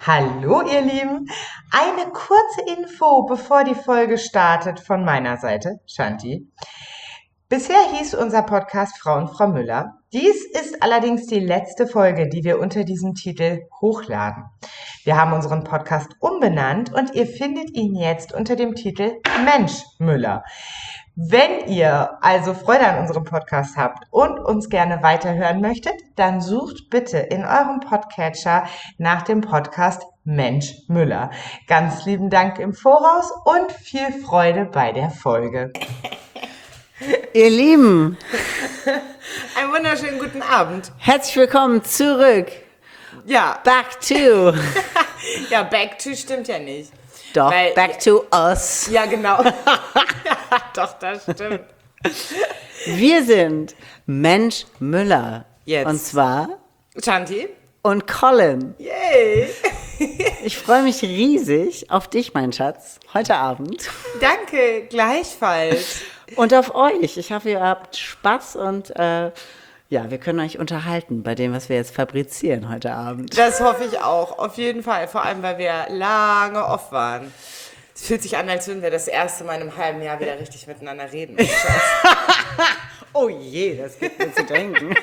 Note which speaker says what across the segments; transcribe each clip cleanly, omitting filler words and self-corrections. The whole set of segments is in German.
Speaker 1: Hallo ihr Lieben, eine kurze Info, bevor die Folge startet von meiner Seite, Shanti. Bisher hieß unser Podcast Frau und Frau Müller. Dies ist allerdings die letzte Folge, die wir unter diesem Titel hochladen. Wir haben unseren Podcast umbenannt und ihr findet ihn jetzt unter dem Titel Mensch Müller. Wenn ihr also Freude an unserem Podcast habt und uns gerne weiterhören möchtet, dann sucht bitte in eurem Podcatcher nach dem Podcast Mensch Müller. Ganz lieben Dank im Voraus und viel Freude bei der Folge.
Speaker 2: Ihr Lieben,
Speaker 3: Einen wunderschönen guten Abend.
Speaker 2: herzlich willkommen zurück.
Speaker 3: Ja,
Speaker 2: Back to.
Speaker 3: ja, back to stimmt ja nicht.
Speaker 2: Doch,
Speaker 3: Weil-
Speaker 2: back to us.
Speaker 3: Ja, genau. Ja, doch, das stimmt.
Speaker 2: Wir sind Mensch Müller.
Speaker 3: Jetzt.
Speaker 2: Und zwar
Speaker 3: Shanti?
Speaker 2: und Colin.
Speaker 3: Yay.
Speaker 2: Ich freue mich riesig auf dich, mein Schatz, heute Abend.
Speaker 3: Danke, gleichfalls.
Speaker 2: Und auf euch. Ich hoffe, ihr habt Spaß und ja, wir können euch unterhalten bei dem, was wir jetzt fabrizieren heute Abend.
Speaker 3: Das hoffe ich auch, auf jeden Fall. Vor allem, weil wir lange off waren. Es fühlt sich an, als würden wir das erste Mal in einem halben Jahr wieder richtig miteinander reden.
Speaker 2: Oh je, das gibt mir zu denken.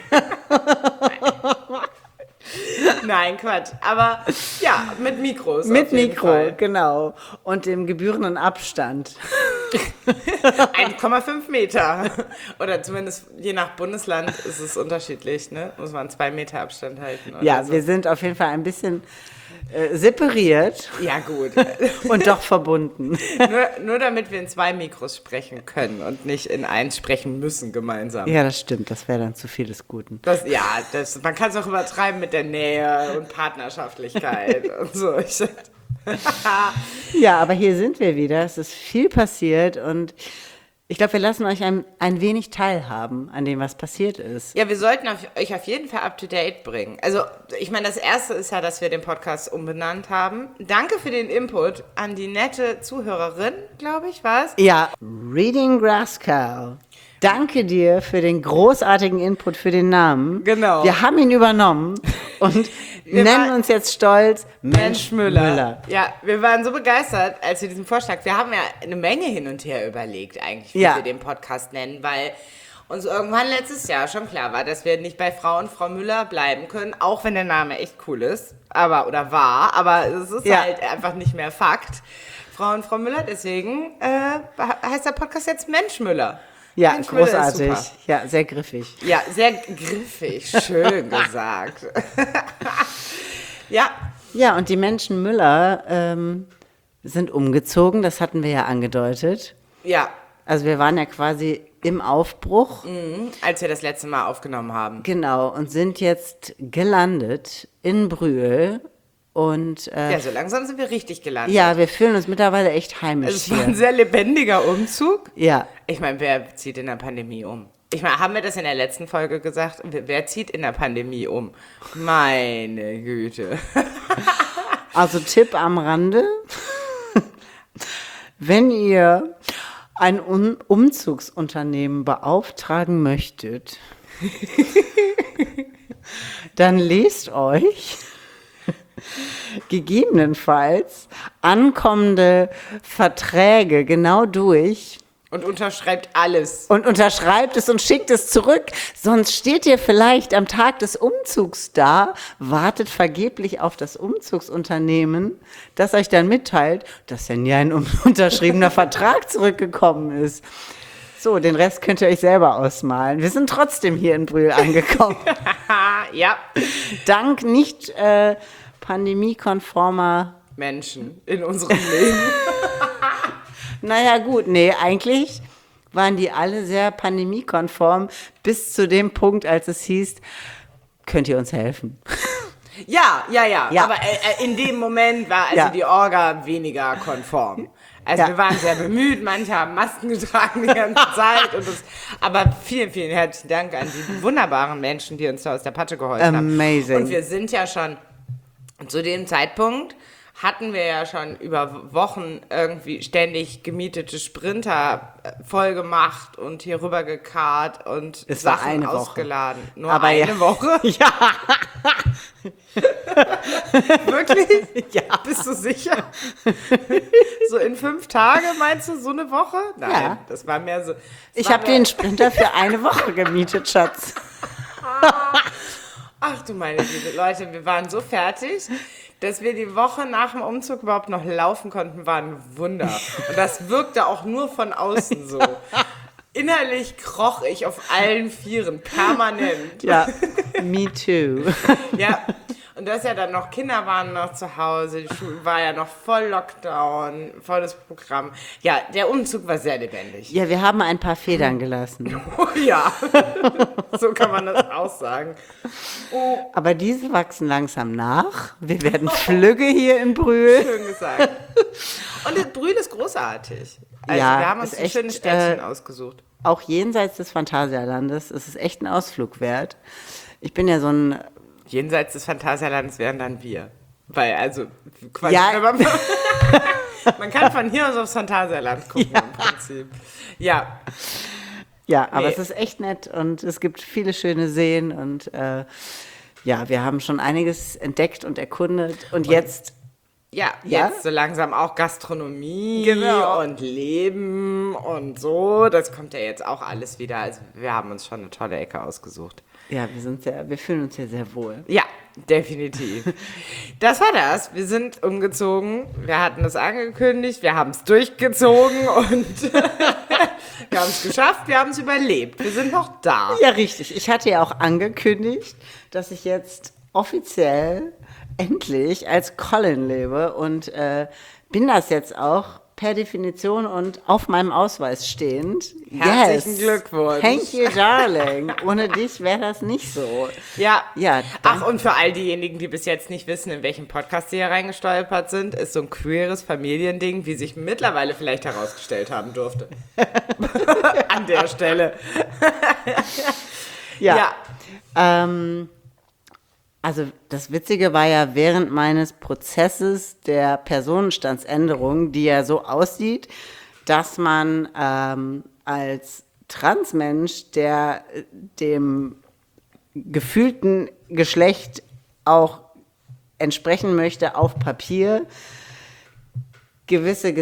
Speaker 3: Nein, Quatsch. Aber ja, mit Mikros.
Speaker 2: Mit
Speaker 3: auf jeden
Speaker 2: Mikro,
Speaker 3: Fall.
Speaker 2: genau. Und dem gebührenden Abstand.
Speaker 3: 1,5 Meter. Oder zumindest je nach Bundesland ist es unterschiedlich, ne? Muss man 2 Meter Abstand halten. Oder
Speaker 2: Ja,
Speaker 3: so.
Speaker 2: wir sind auf jeden Fall ein bisschen separiert
Speaker 3: Ja, gut.
Speaker 2: und doch verbunden.
Speaker 3: nur damit wir in 2 Mikros sprechen können und nicht in eins sprechen müssen gemeinsam.
Speaker 2: Ja, das stimmt. Das wäre dann zu viel des Guten.
Speaker 3: Man kann es auch übertreiben mit der Nähe und Partnerschaftlichkeit und so.
Speaker 2: Ja, aber hier sind wir wieder. Es ist viel passiert und ich glaube, wir lassen euch ein wenig teilhaben an dem, was passiert ist.
Speaker 3: Ja, wir sollten euch auf jeden Fall up to date bringen. Also, ich meine, das erste ist ja, dass wir den Podcast umbenannt haben. Danke für den Input an die nette Zuhörerin, glaube ich, was?
Speaker 2: Ja, Reading Grass Cow. Danke dir für den großartigen Input für den Namen.
Speaker 3: Genau.
Speaker 2: Wir haben ihn übernommen und nennen uns jetzt stolz Mensch Müller.
Speaker 3: Ja, wir waren so begeistert, als wir diesen Vorschlag, wir haben ja eine Menge hin und her überlegt eigentlich, wie
Speaker 2: Ja.
Speaker 3: wir den Podcast nennen, weil uns irgendwann letztes Jahr schon klar war, dass wir nicht bei Frau und Frau Müller bleiben können, auch wenn der Name echt cool ist, aber es ist
Speaker 2: Ja.
Speaker 3: halt einfach nicht mehr Fakt. Frau und Frau Müller, deswegen heißt der Podcast jetzt Mensch Müller.
Speaker 2: Ja,
Speaker 3: Mensch Müller ist
Speaker 2: großartig.
Speaker 3: super.
Speaker 2: Ja, sehr griffig.
Speaker 3: Ja, sehr griffig, schön gesagt. Ja,
Speaker 2: Ja, und die Menschen Müller sind umgezogen, das hatten wir ja angedeutet.
Speaker 3: ja,
Speaker 2: Also wir waren ja quasi im Aufbruch,
Speaker 3: als wir das letzte Mal aufgenommen haben.
Speaker 2: genau, und sind jetzt gelandet in Brühl. Und
Speaker 3: Ja, so langsam sind wir richtig gelandet.
Speaker 2: ja, wir fühlen uns mittlerweile echt heimisch
Speaker 3: Also es war ein
Speaker 2: hier.
Speaker 3: sehr lebendiger Umzug.
Speaker 2: Ja,
Speaker 3: Ich meine, wer zieht in der Pandemie um? Ich meine, haben wir das in der letzten Folge gesagt? Wer zieht in der Pandemie um? Meine Güte.
Speaker 2: also Tipp am Rande, wenn ihr ein Umzugsunternehmen beauftragen möchtet, dann lest euch gegebenenfalls ankommende Verträge genau durch
Speaker 3: Und unterschreibt alles.
Speaker 2: und unterschreibt es und schickt es zurück. Sonst steht ihr vielleicht am Tag des Umzugs da, wartet vergeblich auf das Umzugsunternehmen, das euch dann mitteilt, dass ja nie ein unterschriebener Vertrag zurückgekommen ist. So, den Rest könnt ihr euch selber ausmalen. Wir sind trotzdem hier in Brühl angekommen.
Speaker 3: Ja,
Speaker 2: Dank nicht pandemiekonformer.
Speaker 3: Menschen in unserem Leben.
Speaker 2: Naja, gut, nee, eigentlich waren die alle sehr pandemiekonform bis zu dem Punkt, als es hieß, könnt ihr uns helfen?
Speaker 3: Ja.
Speaker 2: Ja.
Speaker 3: Aber in dem Moment war also
Speaker 2: Ja.
Speaker 3: die Orga weniger konform. Also
Speaker 2: Ja.
Speaker 3: wir waren sehr bemüht, manche haben Masken getragen die ganze Zeit. Aber vielen, vielen herzlichen Dank an die wunderbaren Menschen, die uns da aus der Patsche geholfen haben.
Speaker 2: Amazing.
Speaker 3: Und wir sind ja schon, zu dem Zeitpunkt hatten wir ja schon über Wochen irgendwie ständig gemietete Sprinter voll gemacht und hier rüber gekarrt und
Speaker 2: Es war
Speaker 3: Sachen
Speaker 2: eine Woche.
Speaker 3: ausgeladen. Nur
Speaker 2: Aber
Speaker 3: eine
Speaker 2: ja.
Speaker 3: Woche?
Speaker 2: Ja.
Speaker 3: Wirklich?
Speaker 2: Ja.
Speaker 3: Bist du sicher? So in 5 Tage meinst du, so eine Woche? Nein,
Speaker 2: Ja.
Speaker 3: das war mehr so.
Speaker 2: Ich habe den Sprinter für eine Woche gemietet, Schatz.
Speaker 3: Ach du meine Güte, Leute, wir waren so fertig, dass wir die Woche nach dem Umzug überhaupt noch laufen konnten, war ein Wunder. Und das wirkte auch nur von außen so. Innerlich kroch ich auf allen Vieren, permanent.
Speaker 2: Ja, me too.
Speaker 3: Ja, und das ja dann noch, Kinder waren noch zu Hause, die Schule war ja noch voll Lockdown, volles Programm. Ja, der Umzug war sehr lebendig.
Speaker 2: Ja, wir haben ein paar Federn gelassen.
Speaker 3: Oh ja, so kann man das auch sagen.
Speaker 2: Aber diese wachsen langsam nach. Wir werden flügge hier in Brühl.
Speaker 3: Schön gesagt. Und das Brühl ist großartig. Also
Speaker 2: Ja,
Speaker 3: wir haben uns
Speaker 2: ist
Speaker 3: ein
Speaker 2: echt,
Speaker 3: schönes Städtchen ausgesucht.
Speaker 2: Auch jenseits des Phantasialandes. Es ist echt ein Ausflug wert. Ich bin ja so ein...
Speaker 3: Jenseits des Phantasialands wären dann wir. Weil, also, quasi,
Speaker 2: Ja.
Speaker 3: wenn man kann von hier aus aufs Phantasialand gucken im Prinzip. Ja,
Speaker 2: Ja, aber
Speaker 3: Nee.
Speaker 2: es ist echt nett und es gibt viele schöne Seen und ja, wir haben schon einiges entdeckt und erkundet und jetzt...
Speaker 3: ja,
Speaker 2: Ja?
Speaker 3: jetzt so langsam auch Gastronomie
Speaker 2: Genau.
Speaker 3: und Leben und so. Das kommt ja jetzt auch alles wieder. Also wir haben uns schon eine tolle Ecke ausgesucht.
Speaker 2: Ja, wir fühlen uns hier sehr wohl.
Speaker 3: Ja, definitiv. Das war das. Wir sind umgezogen. Wir hatten es angekündigt. Wir haben es durchgezogen und wir haben es geschafft. Wir haben es überlebt. Wir sind noch da.
Speaker 2: Ja, richtig. Ich hatte ja auch angekündigt, dass ich jetzt offiziell endlich als Colin lebe und bin das jetzt auch per Definition und auf meinem Ausweis stehend.
Speaker 3: Herzlichen Glückwunsch.
Speaker 2: Thank you, darling. Ohne dich wäre das nicht so.
Speaker 3: Ja.
Speaker 2: Ja,
Speaker 3: Ach, und für all diejenigen, die bis jetzt nicht wissen, in welchem Podcast sie hier reingestolpert sind, ist so ein queeres Familiending, wie sich mittlerweile vielleicht herausgestellt haben durfte. An der Stelle.
Speaker 2: Ja. Also das Witzige war ja während meines Prozesses der Personenstandsänderung, die ja so aussieht, dass man als Transmensch, der dem gefühlten Geschlecht auch entsprechen möchte auf Papier, gewisse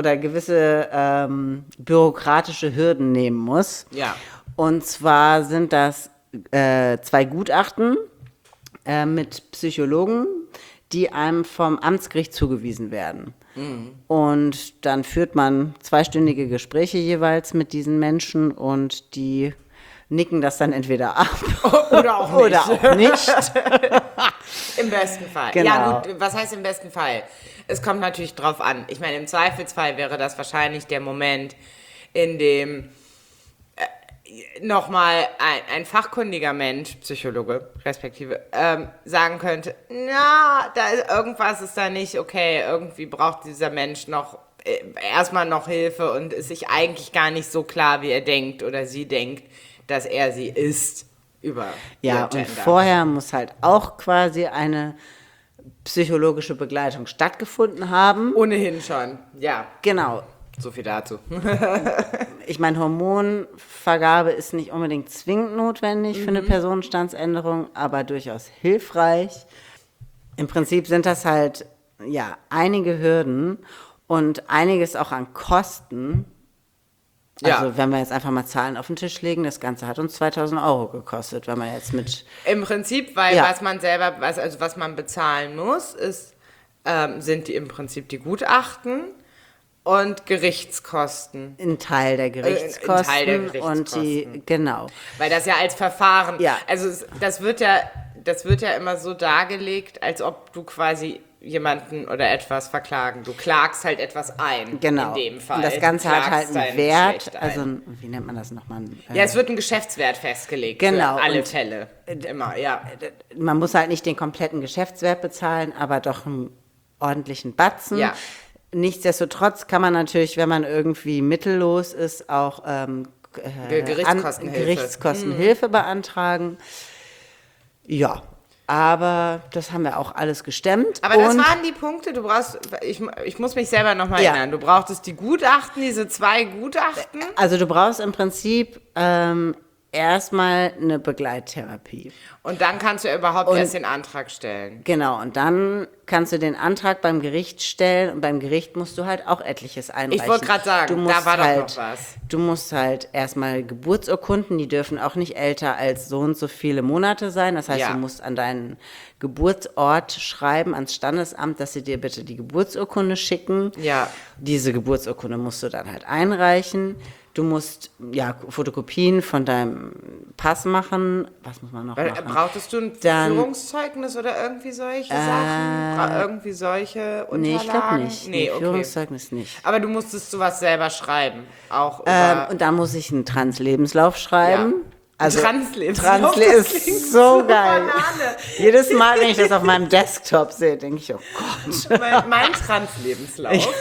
Speaker 2: bürokratische Hürden nehmen muss.
Speaker 3: Ja.
Speaker 2: Und zwar sind das 2 Gutachten mit Psychologen, die einem vom Amtsgericht zugewiesen werden. Und dann führt man 2-stündige Gespräche jeweils mit diesen Menschen und die nicken das dann entweder ab
Speaker 3: Oder auch nicht.
Speaker 2: oder auch nicht.
Speaker 3: Im besten Fall.
Speaker 2: Genau.
Speaker 3: Ja, gut, was heißt im besten Fall? Es kommt natürlich drauf an. Ich meine, im Zweifelsfall wäre das wahrscheinlich der Moment, in dem nochmal ein fachkundiger Mensch, Psychologe respektive, sagen könnte, na, irgendwas ist da nicht okay, irgendwie braucht dieser Mensch noch erstmal noch Hilfe und ist sich eigentlich gar nicht so klar, wie er denkt oder sie denkt, dass er sie ist über
Speaker 2: Ja,
Speaker 3: ihr
Speaker 2: und
Speaker 3: Gender.
Speaker 2: vorher muss halt auch quasi eine psychologische Begleitung stattgefunden haben.
Speaker 3: Ohnehin schon, ja,
Speaker 2: Genau.
Speaker 3: so viel dazu.
Speaker 2: Ich meine, Hormonvergabe ist nicht unbedingt zwingend notwendig für eine Personenstandsänderung, aber durchaus hilfreich. Im Prinzip sind das halt, ja, einige Hürden und einiges auch an Kosten.
Speaker 3: Ja.
Speaker 2: Also wenn wir jetzt einfach mal Zahlen auf den Tisch legen, das Ganze hat uns 2.000 € gekostet, wenn man jetzt mit...
Speaker 3: Im Prinzip, weil
Speaker 2: Ja.
Speaker 3: was man selber, was man bezahlen muss, sind im Prinzip die Gutachten und Gerichtskosten.
Speaker 2: Ein Teil der Gerichtskosten,
Speaker 3: ein Teil der
Speaker 2: und die, genau.
Speaker 3: Weil das ja als Verfahren,
Speaker 2: Ja.
Speaker 3: also das wird ja immer so dargelegt, als ob du quasi jemanden oder etwas verklagen. Du klagst halt etwas ein,
Speaker 2: Genau.
Speaker 3: in dem Fall.
Speaker 2: Und das Ganze
Speaker 3: Du
Speaker 2: hat halt
Speaker 3: klagst
Speaker 2: einen
Speaker 3: dein
Speaker 2: Wert,
Speaker 3: Geschlecht
Speaker 2: also
Speaker 3: ein.
Speaker 2: wie nennt man das nochmal?
Speaker 3: Ja, es wird ein Geschäftswert festgelegt
Speaker 2: Genau,
Speaker 3: für alle
Speaker 2: und-
Speaker 3: Fälle. Immer, ja.
Speaker 2: Man muss halt nicht den kompletten Geschäftswert bezahlen, aber doch einen ordentlichen Batzen.
Speaker 3: Ja.
Speaker 2: Nichtsdestotrotz kann man natürlich, wenn man irgendwie mittellos ist, auch
Speaker 3: Gerichtskostenhilfe.
Speaker 2: Gerichtskostenhilfe beantragen. Ja, aber das haben wir auch alles gestemmt.
Speaker 3: Aber das
Speaker 2: und
Speaker 3: waren die Punkte, du brauchst, ich muss mich selber nochmal
Speaker 2: Ja.
Speaker 3: erinnern, du brauchtest die Gutachten, diese 2 Gutachten.
Speaker 2: also du brauchst im Prinzip erstmal eine Begleittherapie.
Speaker 3: Und dann kannst du ja überhaupt erst den Antrag stellen.
Speaker 2: Genau, und dann kannst du den Antrag beim Gericht stellen und beim Gericht musst du halt auch etliches einreichen.
Speaker 3: Ich wollte gerade sagen, da war doch noch was.
Speaker 2: Du musst halt erstmal Geburtsurkunden, die dürfen auch nicht älter als so und so viele Monate sein. Das heißt, du musst an deinen Geburtsort schreiben, ans Standesamt, dass sie dir bitte die Geburtsurkunde schicken.
Speaker 3: Ja.
Speaker 2: Diese Geburtsurkunde musst du dann halt einreichen. Du musst Fotokopien von deinem Pass machen. Was muss man noch machen?
Speaker 3: Brauchtest du ein Führungszeugnis oder irgendwie solche Sachen? Irgendwie solche Unterlagen?
Speaker 2: Nee, ich glaube nicht.
Speaker 3: Nee, okay.
Speaker 2: Führungszeugnis nicht.
Speaker 3: Aber du musstest sowas selber schreiben. Auch
Speaker 2: Und da muss ich einen Trans-Lebenslauf schreiben.
Speaker 3: Ja.
Speaker 2: Also
Speaker 3: Trans-Lebenslauf,
Speaker 2: ist
Speaker 3: das klingt
Speaker 2: so geil.
Speaker 3: Banane.
Speaker 2: Jedes Mal, wenn ich das auf meinem Desktop sehe, denke ich, oh Gott.
Speaker 3: Mein Trans-Lebenslauf.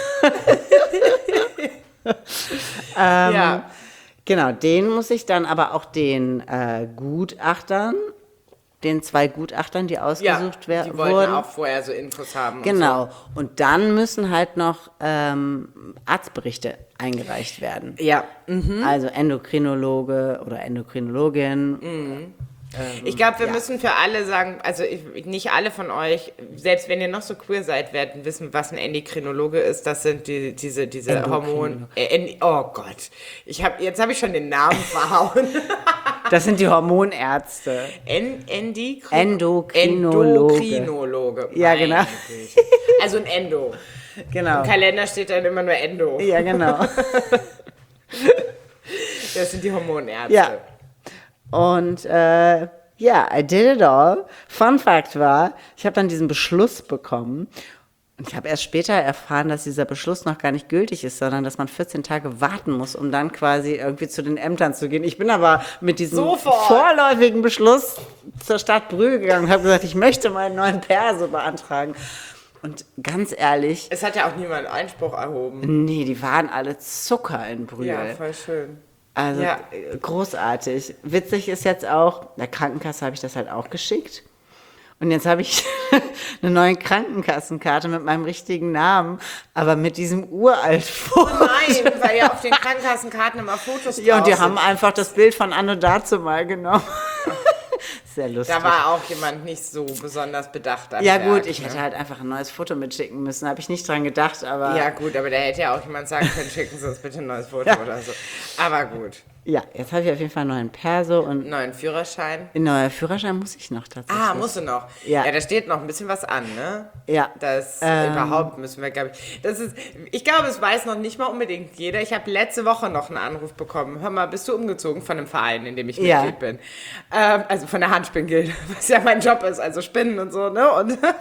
Speaker 3: Ja.
Speaker 2: Genau, den muss ich dann aber auch den Gutachtern, den 2 Gutachtern, die ausgesucht
Speaker 3: die wollten
Speaker 2: wurden.
Speaker 3: auch vorher so Infos haben.
Speaker 2: Genau. Und dann müssen halt noch Arztberichte eingereicht werden.
Speaker 3: Ja.
Speaker 2: Also Endokrinologe oder Endokrinologin.
Speaker 3: Ich glaube, wir müssen für alle sagen, also nicht alle von euch, selbst wenn ihr noch so queer seid, werden wissen, was ein Endokrinologe ist. Das sind diese Hormone. Oh Gott, jetzt habe ich schon den Namen verhauen.
Speaker 2: Das sind die Hormonärzte. Endokrinologe. Ja, genau.
Speaker 3: Also ein Endo.
Speaker 2: Genau.
Speaker 3: Im Kalender steht dann immer nur Endo.
Speaker 2: Ja, genau.
Speaker 3: Das sind die Hormonärzte.
Speaker 2: Ja. Und I did it all. Fun Fact war, ich habe dann diesen Beschluss bekommen. Und ich habe erst später erfahren, dass dieser Beschluss noch gar nicht gültig ist, sondern dass man 14 Tage warten muss, um dann quasi irgendwie zu den Ämtern zu gehen. Ich bin aber mit diesem vorläufigen Beschluss zur Stadt Brühl gegangen und habe gesagt, ich möchte meinen neuen Perso beantragen. Und ganz ehrlich...
Speaker 3: Es hat ja auch niemand Einspruch erhoben.
Speaker 2: Nee, die waren alle Zucker in Brühl.
Speaker 3: Ja, voll schön.
Speaker 2: Also großartig. Witzig ist jetzt auch, der Krankenkasse habe ich das halt auch geschickt. Und jetzt habe ich eine neue Krankenkassenkarte mit meinem richtigen Namen, aber mit diesem uralt Foto.
Speaker 3: Nein, weil ja auf den Krankenkassenkarten immer Fotos drauf
Speaker 2: Ja, und die
Speaker 3: sind.
Speaker 2: haben einfach das Bild von Anno dazu mal genommen. Sehr lustig.
Speaker 3: Da war auch jemand nicht so besonders bedacht.
Speaker 2: Ja gut, ich hätte halt einfach ein neues Foto mitschicken müssen. Habe ich nicht dran gedacht, aber...
Speaker 3: Ja gut, aber da hätte ja auch jemand sagen können, schicken Sie uns bitte ein neues Foto oder so. Aber gut.
Speaker 2: Ja, jetzt habe ich auf jeden Fall einen neuen Perso und...
Speaker 3: Neuen Führerschein.
Speaker 2: Einen neuen Führerschein muss ich noch tatsächlich.
Speaker 3: Ah, musst du noch.
Speaker 2: Ja.
Speaker 3: Ja, da steht noch ein bisschen was an, ne?
Speaker 2: Ja.
Speaker 3: Das überhaupt müssen wir, glaube ich... Ich glaube, es weiß noch nicht mal unbedingt jeder. Ich habe letzte Woche noch einen Anruf bekommen. Hör mal, bist du umgezogen von einem Verein, in dem ich Mitglied bin? Also von der Handspinngilde, was ja mein Job ist, also Spinnen und so, ne?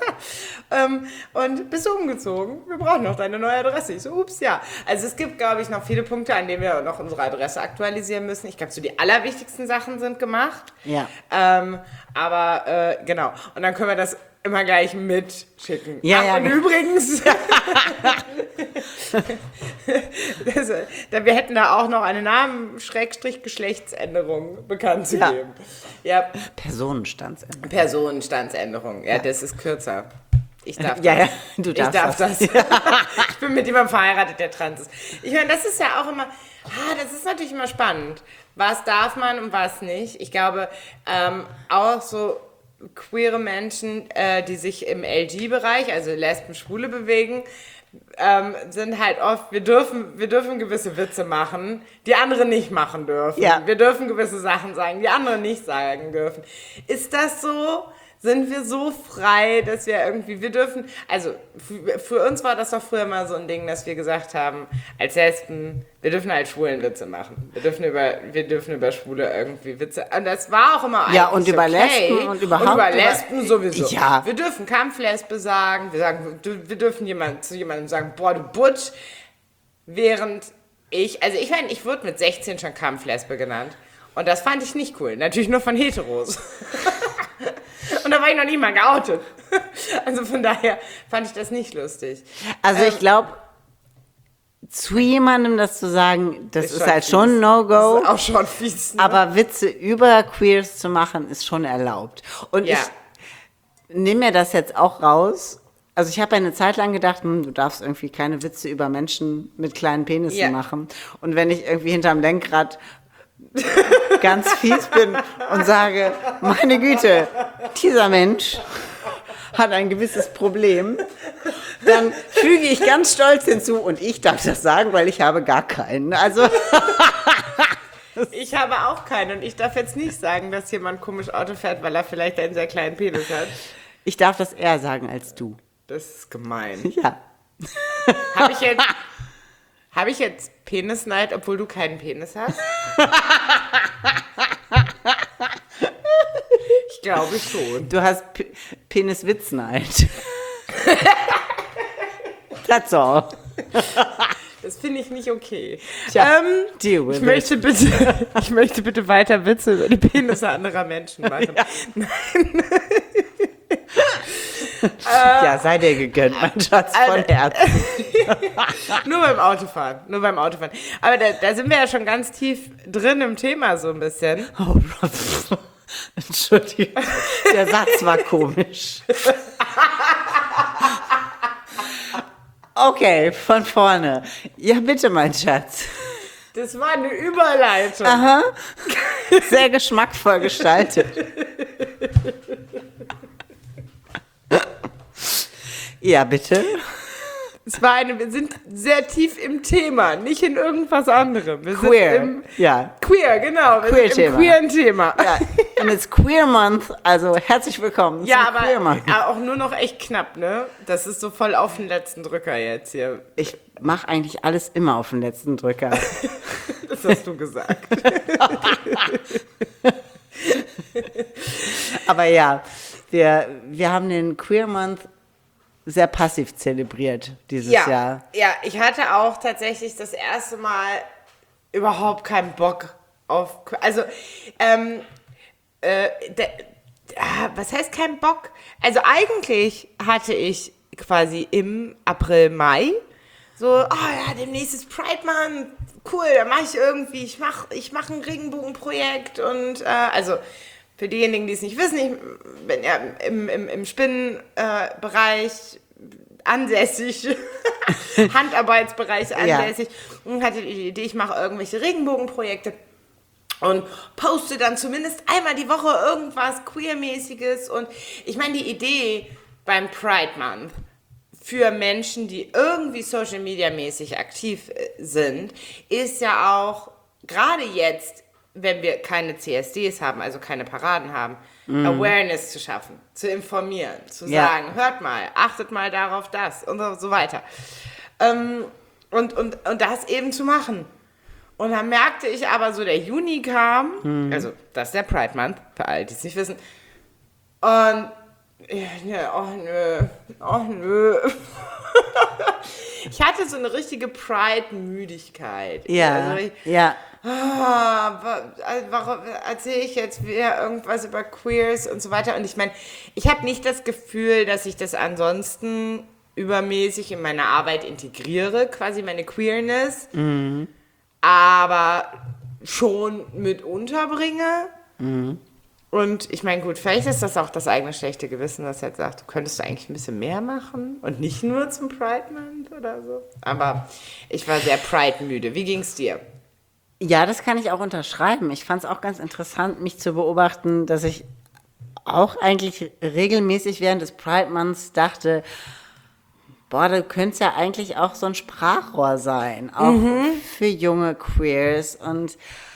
Speaker 3: Und bist du umgezogen? Wir brauchen noch deine neue Adresse. Ich so, ups, ja. Also es gibt, glaube ich, noch viele Punkte, an denen wir noch unsere Adresse aktualisieren müssen. Ich glaube, so die allerwichtigsten Sachen sind gemacht.
Speaker 2: Ja.
Speaker 3: Aber genau. Und dann können wir das immer gleich mitschicken.
Speaker 2: Ja,
Speaker 3: Ach,
Speaker 2: ja.
Speaker 3: und übrigens, wir hätten da auch noch eine Namen-Geschlechtsänderung bekannt zu geben. Ja.
Speaker 2: Personenstandsänderung.
Speaker 3: Personenstandsänderung. Ja, das ist kürzer. Ich darf das.
Speaker 2: Ja, du darfst
Speaker 3: ich darf das. Ich bin mit jemandem verheiratet, der trans ist. Ich meine, das ist ja auch immer, das ist natürlich immer spannend. Was darf man und was nicht? Ich glaube, auch so queere Menschen, die sich im LG-Bereich, also Lesben, Schwule bewegen, sind halt oft, wir dürfen gewisse Witze machen, die andere nicht machen dürfen.
Speaker 2: Ja.
Speaker 3: Wir dürfen gewisse Sachen sagen, die andere nicht sagen dürfen. Ist das so? Sind wir so frei, dass wir irgendwie, wir dürfen, also für uns war das doch früher mal so ein Ding, dass wir gesagt haben, als Lesben, wir dürfen halt Schwulenwitze machen. Wir dürfen über Schwule irgendwie Witze, und das war auch immer
Speaker 2: Ja, und
Speaker 3: eigentlich
Speaker 2: über
Speaker 3: okay.
Speaker 2: Lesben und überhaupt.
Speaker 3: Und über Lesben sowieso.
Speaker 2: Ja.
Speaker 3: Wir dürfen Kampflesbe sagen, wir dürfen zu jemandem sagen, boah, du Butch, während ich meine, ich wurde mit 16 schon Kampflesbe genannt. Und das fand ich nicht cool. Natürlich nur von Heteros. Und da war ich noch nie mal geoutet. Also von daher fand ich das nicht lustig.
Speaker 2: Also ich glaube, zu jemandem das zu sagen, das ist halt
Speaker 3: fies.
Speaker 2: schon ein No-Go.
Speaker 3: Das ist auch schon fies. Ne?
Speaker 2: Aber Witze über Queers zu machen, ist schon erlaubt. Und
Speaker 3: Ja.
Speaker 2: ich nehme mir das jetzt auch raus. Also ich habe eine Zeit lang gedacht, du darfst irgendwie keine Witze über Menschen mit kleinen Penissen machen. Und wenn ich irgendwie hinterm Lenkrad ganz fies bin und sage, meine Güte, dieser Mensch hat ein gewisses Problem, dann füge ich ganz stolz hinzu, und ich darf das sagen, weil ich habe gar keinen. Also
Speaker 3: Ich habe auch keinen und ich darf jetzt nicht sagen, dass jemand komisch Auto fährt, weil er vielleicht einen sehr kleinen Penis hat.
Speaker 2: ich darf das eher sagen als du.
Speaker 3: Das ist gemein.
Speaker 2: Ja.
Speaker 3: Habe ich jetzt Penisneid, obwohl du keinen Penis hast? Ich glaube schon.
Speaker 2: Du hast Peniswitzneid. That's all.
Speaker 3: Das finde ich nicht okay.
Speaker 2: Tja, deal with
Speaker 3: ich möchte bitte weiter Witze über die Penisse anderer Menschen machen.
Speaker 2: Ja, sei dir gegönnt, mein Schatz, von Herzen.
Speaker 3: Nur beim Autofahren. Aber da sind wir ja schon ganz tief drin im Thema so ein bisschen.
Speaker 2: Oh, Entschuldigung, der Satz war komisch. Okay, von vorne. Ja, bitte, mein Schatz.
Speaker 3: Das war eine Überleitung.
Speaker 2: Aha, sehr geschmackvoll gestaltet. Ja, bitte.
Speaker 3: Wir sind sehr tief im Thema, nicht in irgendwas anderem. Wir
Speaker 2: Queer,
Speaker 3: sind im
Speaker 2: ja.
Speaker 3: Queer, genau. Wir sind im queeren Thema.
Speaker 2: Ja, und it's Queer Month, also herzlich willkommen
Speaker 3: Ja,
Speaker 2: zum Queer Month.
Speaker 3: aber auch nur noch echt knapp, ne? Das ist so voll auf den letzten Drücker jetzt hier.
Speaker 2: Ich mache eigentlich alles immer auf den letzten Drücker.
Speaker 3: Das hast du gesagt.
Speaker 2: Aber ja, wir haben den Queer Month sehr passiv zelebriert dieses Jahr.
Speaker 3: Ja, ich hatte auch tatsächlich das erste Mal überhaupt keinen Bock auf... Also, was heißt keinen Bock? Also eigentlich hatte ich quasi im April, Mai so, oh ja, demnächst ist Pride Month, cool, da mache ich irgendwie, ich mach ein Regenbogenprojekt und also für diejenigen, die es nicht wissen, ich bin ja im Spinnenbereich ansässig, Handarbeitsbereich ansässig und hatte die Idee, ich mache irgendwelche Regenbogenprojekte und poste dann zumindest einmal die Woche irgendwas Queermäßiges. Und ich meine, die Idee beim Pride Month für Menschen, die irgendwie Social Media mäßig aktiv sind, ist ja auch, gerade jetzt, wenn wir keine CSDs haben, also keine Paraden haben, Awareness zu schaffen, zu informieren, zu sagen, hört mal, achtet mal darauf das und so weiter. Und das eben zu machen. Und dann merkte ich aber so, der Juni kam, also das ist der Pride Month, für alle, die es nicht wissen. Und oh nö. Ich hatte so eine richtige Pride-Müdigkeit.
Speaker 2: Ja,
Speaker 3: also warum erzähle ich jetzt wieder irgendwas über Queers und so weiter? Und ich meine, ich habe nicht das Gefühl, dass ich das ansonsten übermäßig in meine Arbeit integriere, quasi meine Queerness, aber schon mit unterbringe. Und ich meine, gut, vielleicht ist das auch das eigene schlechte Gewissen, das jetzt sagt, du könntest eigentlich ein bisschen mehr machen und nicht nur zum Pride Month oder so. Aber ich war sehr Pride-müde. Wie ging's dir?
Speaker 2: Ja, das kann ich auch unterschreiben. Ich fand es auch ganz interessant, mich zu beobachten, dass ich auch eigentlich regelmäßig während des Pride Months dachte, boah, du könntest ja eigentlich auch so ein Sprachrohr sein, auch für junge Queers und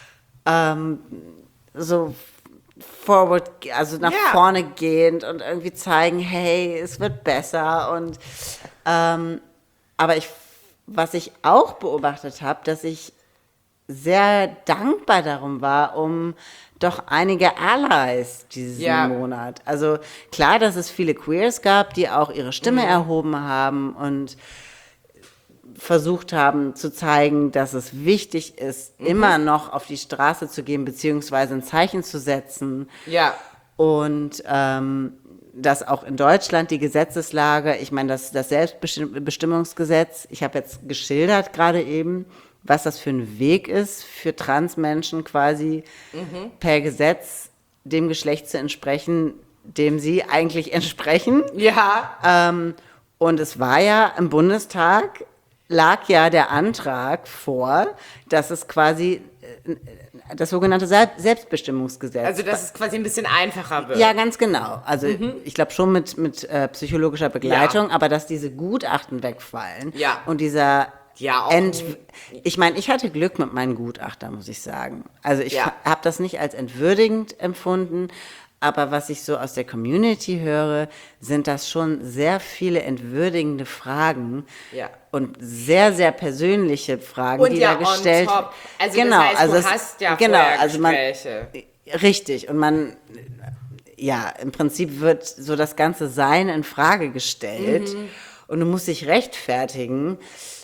Speaker 2: so forward, also nach vorne gehend und irgendwie zeigen, hey, es wird besser. Und aber was ich auch beobachtet habe, dass ich sehr dankbar darum war, um doch einige Allies diesen Monat. Also klar, dass es viele Queers gab, die auch ihre Stimme erhoben haben und versucht haben zu zeigen, dass es wichtig ist, immer noch auf die Straße zu gehen, beziehungsweise ein Zeichen zu setzen.
Speaker 3: Ja.
Speaker 2: Und dass auch in Deutschland die Gesetzeslage, ich meine, das Selbstbestimmungsgesetz, ich habe jetzt geschildert gerade eben, was das für ein Weg ist, für Transmenschen quasi per Gesetz dem Geschlecht zu entsprechen, dem sie eigentlich entsprechen.
Speaker 3: Ja.
Speaker 2: Und es war ja im Bundestag, lag ja der Antrag vor, dass es quasi das sogenannte Selbstbestimmungsgesetz.
Speaker 3: Also, dass es quasi ein bisschen einfacher wird.
Speaker 2: Ja, ganz genau. Also ich glaube schon mit psychologischer Begleitung, aber dass diese Gutachten wegfallen
Speaker 3: Ja.
Speaker 2: und dieser
Speaker 3: Ja, auch
Speaker 2: ich meine, ich hatte Glück mit meinen Gutachtern, muss ich sagen. Also ich
Speaker 3: Ja.
Speaker 2: habe das nicht als entwürdigend empfunden, aber was ich so aus der Community höre, sind das schon sehr viele entwürdigende Fragen
Speaker 3: Ja.
Speaker 2: und sehr, sehr persönliche Fragen,
Speaker 3: Und
Speaker 2: die
Speaker 3: ja,
Speaker 2: da gestellt
Speaker 3: on top. Also
Speaker 2: genau,
Speaker 3: das heißt,
Speaker 2: also
Speaker 3: du
Speaker 2: es-
Speaker 3: hast ja
Speaker 2: genau,
Speaker 3: vorher
Speaker 2: also man,
Speaker 3: Gespräche.
Speaker 2: richtig, und man, ja, im Prinzip wird so das ganze Sein in Frage gestellt und du musst dich rechtfertigen.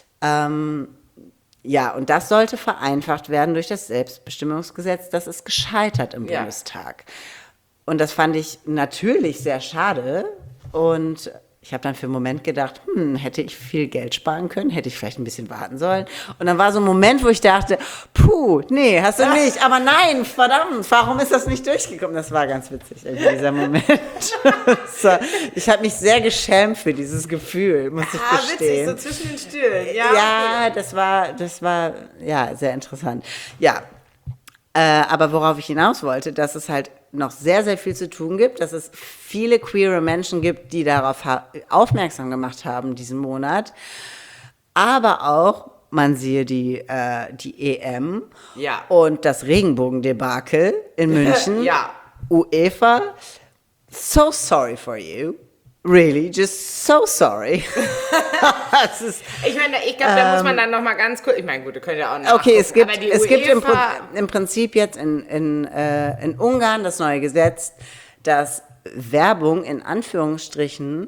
Speaker 2: Ja, und das sollte vereinfacht werden durch das Selbstbestimmungsgesetz. Das ist gescheitert im
Speaker 3: Ja.
Speaker 2: Bundestag. Und das fand ich natürlich sehr schade. Und ich habe dann für einen Moment gedacht, hätte ich viel Geld sparen können, hätte ich vielleicht ein bisschen warten sollen. Und dann war so ein Moment, wo ich dachte, nee, hast du nicht. Aber nein, verdammt, warum ist das nicht durchgekommen? Das war ganz witzig, irgendwie, dieser Moment. So, ich habe mich sehr geschämt für dieses Gefühl, muss ich
Speaker 3: Witzig,
Speaker 2: gestehen.
Speaker 3: so zwischen den Stühlen.
Speaker 2: Ja, das war ja sehr interessant. Ja, aber worauf ich hinaus wollte, dass es halt noch sehr, sehr viel zu tun gibt, dass es viele queere Menschen gibt, die darauf aufmerksam gemacht haben diesen Monat, aber auch, man siehe die EM
Speaker 3: Ja.
Speaker 2: und das Regenbogendebakel in München,
Speaker 3: Ja.
Speaker 2: UEFA, so sorry for you. Really, just so sorry. Das ist,
Speaker 3: Ich meine, ich glaube, da muss man dann noch mal ganz kurz, ich meine, gut, ihr könnt ja auch noch
Speaker 2: okay, es gibt
Speaker 3: UEFA,
Speaker 2: im Prinzip jetzt in Ungarn das neue Gesetz, dass Werbung in Anführungsstrichen,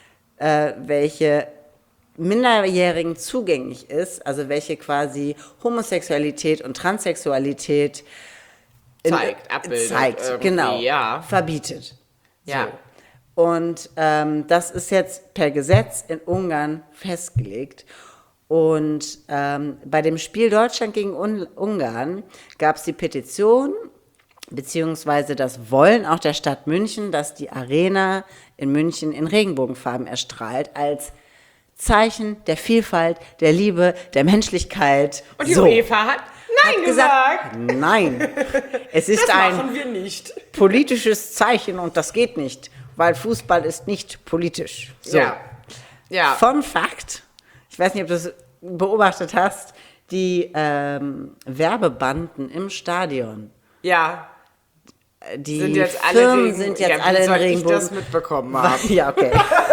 Speaker 2: welche Minderjährigen zugänglich ist, also welche quasi Homosexualität und Transsexualität
Speaker 3: abbildet irgendwie,
Speaker 2: genau,
Speaker 3: ja.
Speaker 2: verbietet.
Speaker 3: Ja.
Speaker 2: Und das ist jetzt per Gesetz in Ungarn festgelegt. Und bei dem Spiel Deutschland gegen Ungarn gab es die Petition, beziehungsweise das Wollen auch der Stadt München, dass die Arena in München in Regenbogenfarben erstrahlt, als Zeichen der Vielfalt, der Liebe, der Menschlichkeit.
Speaker 3: Und die UEFA hat Nein gesagt.
Speaker 2: Nein, es ist
Speaker 3: Das
Speaker 2: ein
Speaker 3: machen wir nicht.
Speaker 2: politisches Zeichen und das geht nicht, weil Fußball ist nicht politisch. So.
Speaker 3: Ja. Ja.
Speaker 2: Fun Fact, ich weiß nicht, ob du es beobachtet hast, die Werbebanden im Stadion,
Speaker 3: Ja.
Speaker 2: die
Speaker 3: Sind jetzt alle
Speaker 2: Firmen
Speaker 3: Regen-
Speaker 2: sind jetzt
Speaker 3: ja, wie
Speaker 2: alle in
Speaker 3: soll ich
Speaker 2: Regenbogen.
Speaker 3: das mitbekommen haben?
Speaker 2: Ja, okay.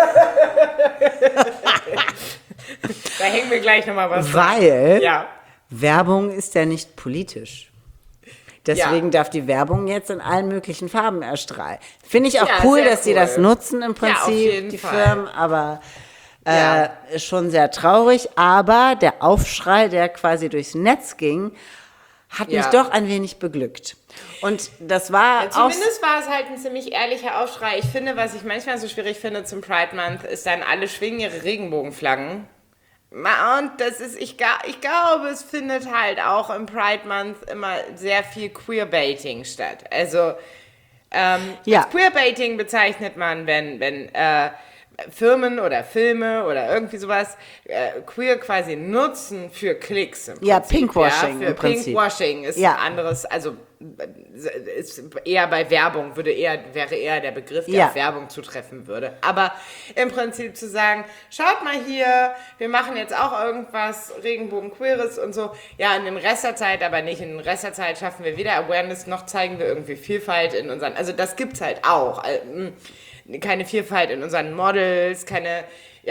Speaker 3: Da hängen wir gleich nochmal was dran.
Speaker 2: Weil
Speaker 3: Ja.
Speaker 2: Werbung ist ja nicht politisch. Deswegen darf die Werbung jetzt in allen möglichen Farben erstrahlen. Finde ich auch
Speaker 3: Ja,
Speaker 2: cool,
Speaker 3: sehr
Speaker 2: dass sie
Speaker 3: cool.
Speaker 2: das nutzen im
Speaker 3: Ja, auf
Speaker 2: Prinzip,
Speaker 3: jeden
Speaker 2: die
Speaker 3: Fall.
Speaker 2: Firmen, aber
Speaker 3: Ja.
Speaker 2: ist schon sehr traurig. Aber der Aufschrei, der quasi durchs Netz ging, hat mich
Speaker 3: Ja.
Speaker 2: doch ein wenig beglückt. Und das war auch...
Speaker 3: Zumindest war es halt ein ziemlich ehrlicher Aufschrei. Ich finde, was ich manchmal so schwierig finde zum Pride Month, ist dann, alle schwingen ihre Regenbogenflaggen. Und das ist, ich glaube, es findet halt auch im Pride Month immer sehr viel Queerbaiting statt. Also,
Speaker 2: Ja.
Speaker 3: als Queerbaiting bezeichnet man, wenn Firmen oder Filme oder irgendwie sowas queer quasi nutzen für Klicks im Prinzip.
Speaker 2: Ja, Pinkwashing
Speaker 3: Für
Speaker 2: im Prinzip.
Speaker 3: Pinkwashing ist
Speaker 2: Ja.
Speaker 3: ein anderes, also ist eher bei Werbung, wäre eher der Begriff, der
Speaker 2: Ja.
Speaker 3: auf Werbung zutreffen würde. Aber im Prinzip zu sagen, schaut mal hier, wir machen jetzt auch irgendwas Regenbogen-Queeres und so. Ja, in den Rest der Zeit aber nicht. In den Rest der Zeit schaffen wir weder Awareness, noch zeigen wir irgendwie Vielfalt in unseren, also das gibt's halt auch. Keine Vielfalt in unseren Models, keine,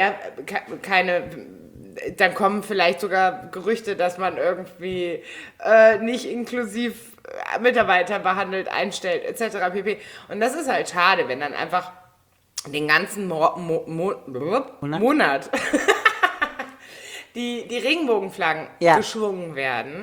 Speaker 3: dann kommen vielleicht sogar Gerüchte, dass man irgendwie nicht inklusiv Mitarbeiter behandelt, einstellt, etc. pp. Und das ist halt schade, wenn dann einfach den ganzen Monat die Regenbogenflaggen
Speaker 2: Ja.
Speaker 3: geschwungen werden.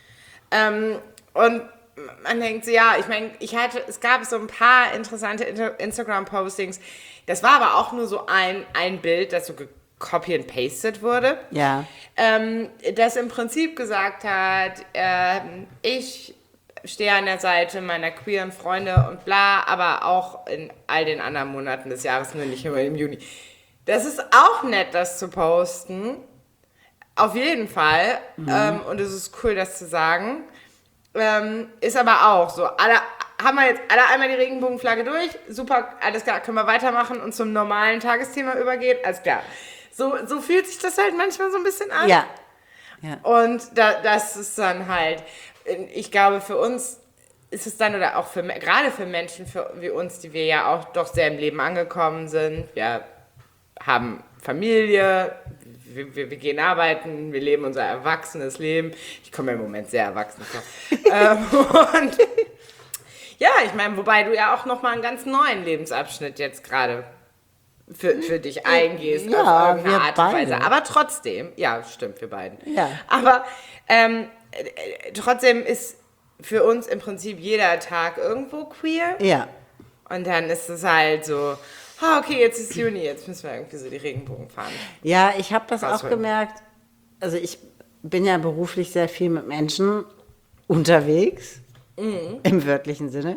Speaker 3: Und man denkt so, ja, ich meine, es gab so ein paar interessante Instagram-Postings. Das war aber auch nur so ein Bild, das so copy and pasted wurde.
Speaker 2: Ja.
Speaker 3: Das im Prinzip gesagt hat, ich stehe an der Seite meiner queeren Freunde und bla, aber auch in all den anderen Monaten des Jahres, nur nicht nur im Juni. Das ist auch nett, das zu posten. Auf jeden Fall. Und es ist cool, das zu sagen. ist aber auch so, haben wir jetzt alle einmal die Regenbogenflagge durch, super, alles klar, können wir weitermachen und zum normalen Tagesthema übergehen, alles klar. So fühlt sich das halt manchmal so ein bisschen an.
Speaker 2: Ja.
Speaker 3: Und das ist dann halt, ich glaube, für uns ist es dann, oder auch gerade für Menschen wie uns, die wir ja auch doch sehr im Leben angekommen sind, wir haben Familie, wir gehen arbeiten, wir leben unser erwachsenes Leben. Ich komme mir im Moment sehr erwachsen vor. Und ja, ich meine, wobei du ja auch nochmal einen ganz neuen Lebensabschnitt jetzt gerade für dich eingehst,
Speaker 2: Ja,
Speaker 3: auf irgendeine
Speaker 2: wir
Speaker 3: Art und Weise.
Speaker 2: beide.
Speaker 3: Aber trotzdem, ja, stimmt, wir beiden.
Speaker 2: Ja.
Speaker 3: Aber trotzdem ist für uns im Prinzip jeder Tag irgendwo queer.
Speaker 2: Ja.
Speaker 3: Und dann ist es halt so, okay, jetzt ist Juni, jetzt müssen wir irgendwie so die Regenbogen fahren.
Speaker 2: Ja, ich habe das auch
Speaker 3: Rausholen.
Speaker 2: gemerkt. Also ich bin ja beruflich sehr viel mit Menschen unterwegs, im wörtlichen Sinne.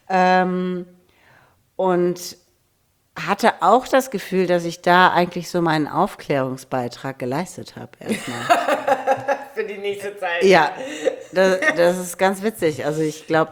Speaker 2: Und hatte auch das Gefühl, dass ich da eigentlich so meinen Aufklärungsbeitrag geleistet habe erstmal.
Speaker 3: Für die nächste Zeit.
Speaker 2: Ja, das ist ganz witzig. Also ich glaube,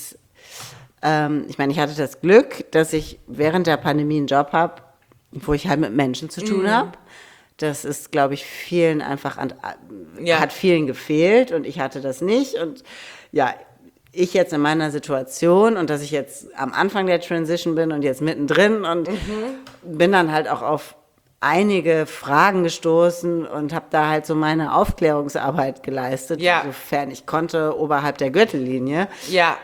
Speaker 2: ich meine, ich hatte das Glück, dass ich während der Pandemie einen Job habe, wo ich halt mit Menschen zu tun habe. Das ist, glaube ich, vielen einfach, hat vielen gefehlt und ich hatte das nicht. Und ja, ich jetzt in meiner Situation und dass ich jetzt am Anfang der Transition bin und jetzt mittendrin und bin dann halt auch auf einige Fragen gestoßen und habe da halt so meine Aufklärungsarbeit geleistet, sofern ich konnte, oberhalb der Gürtellinie.
Speaker 3: Ja.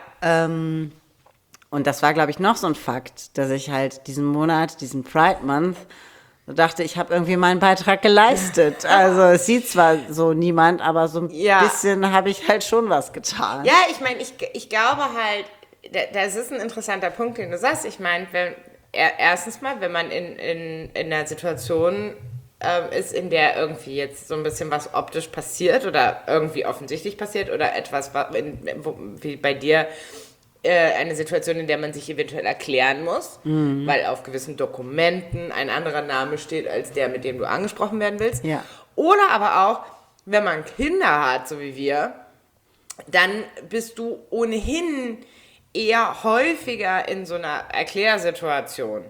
Speaker 2: Und das war, glaube ich, noch so ein Fakt, dass ich halt diesen Monat, diesen Pride Month, so dachte, ich habe irgendwie meinen Beitrag geleistet. Also es sieht zwar so niemand, aber so ein bisschen habe ich halt schon was getan.
Speaker 3: Ja, ich meine, ich glaube halt, das ist ein interessanter Punkt, den du sagst. Ich meine, erstens mal, wenn man in einer Situation ist, in der irgendwie jetzt so ein bisschen was optisch passiert oder irgendwie offensichtlich passiert oder etwas, wie bei dir, eine Situation, in der man sich eventuell erklären muss, weil auf gewissen Dokumenten ein anderer Name steht als der, mit dem du angesprochen werden willst.
Speaker 2: Ja.
Speaker 3: Oder aber auch, wenn man Kinder hat, so wie wir, dann bist du ohnehin eher häufiger in so einer Erklärsituation.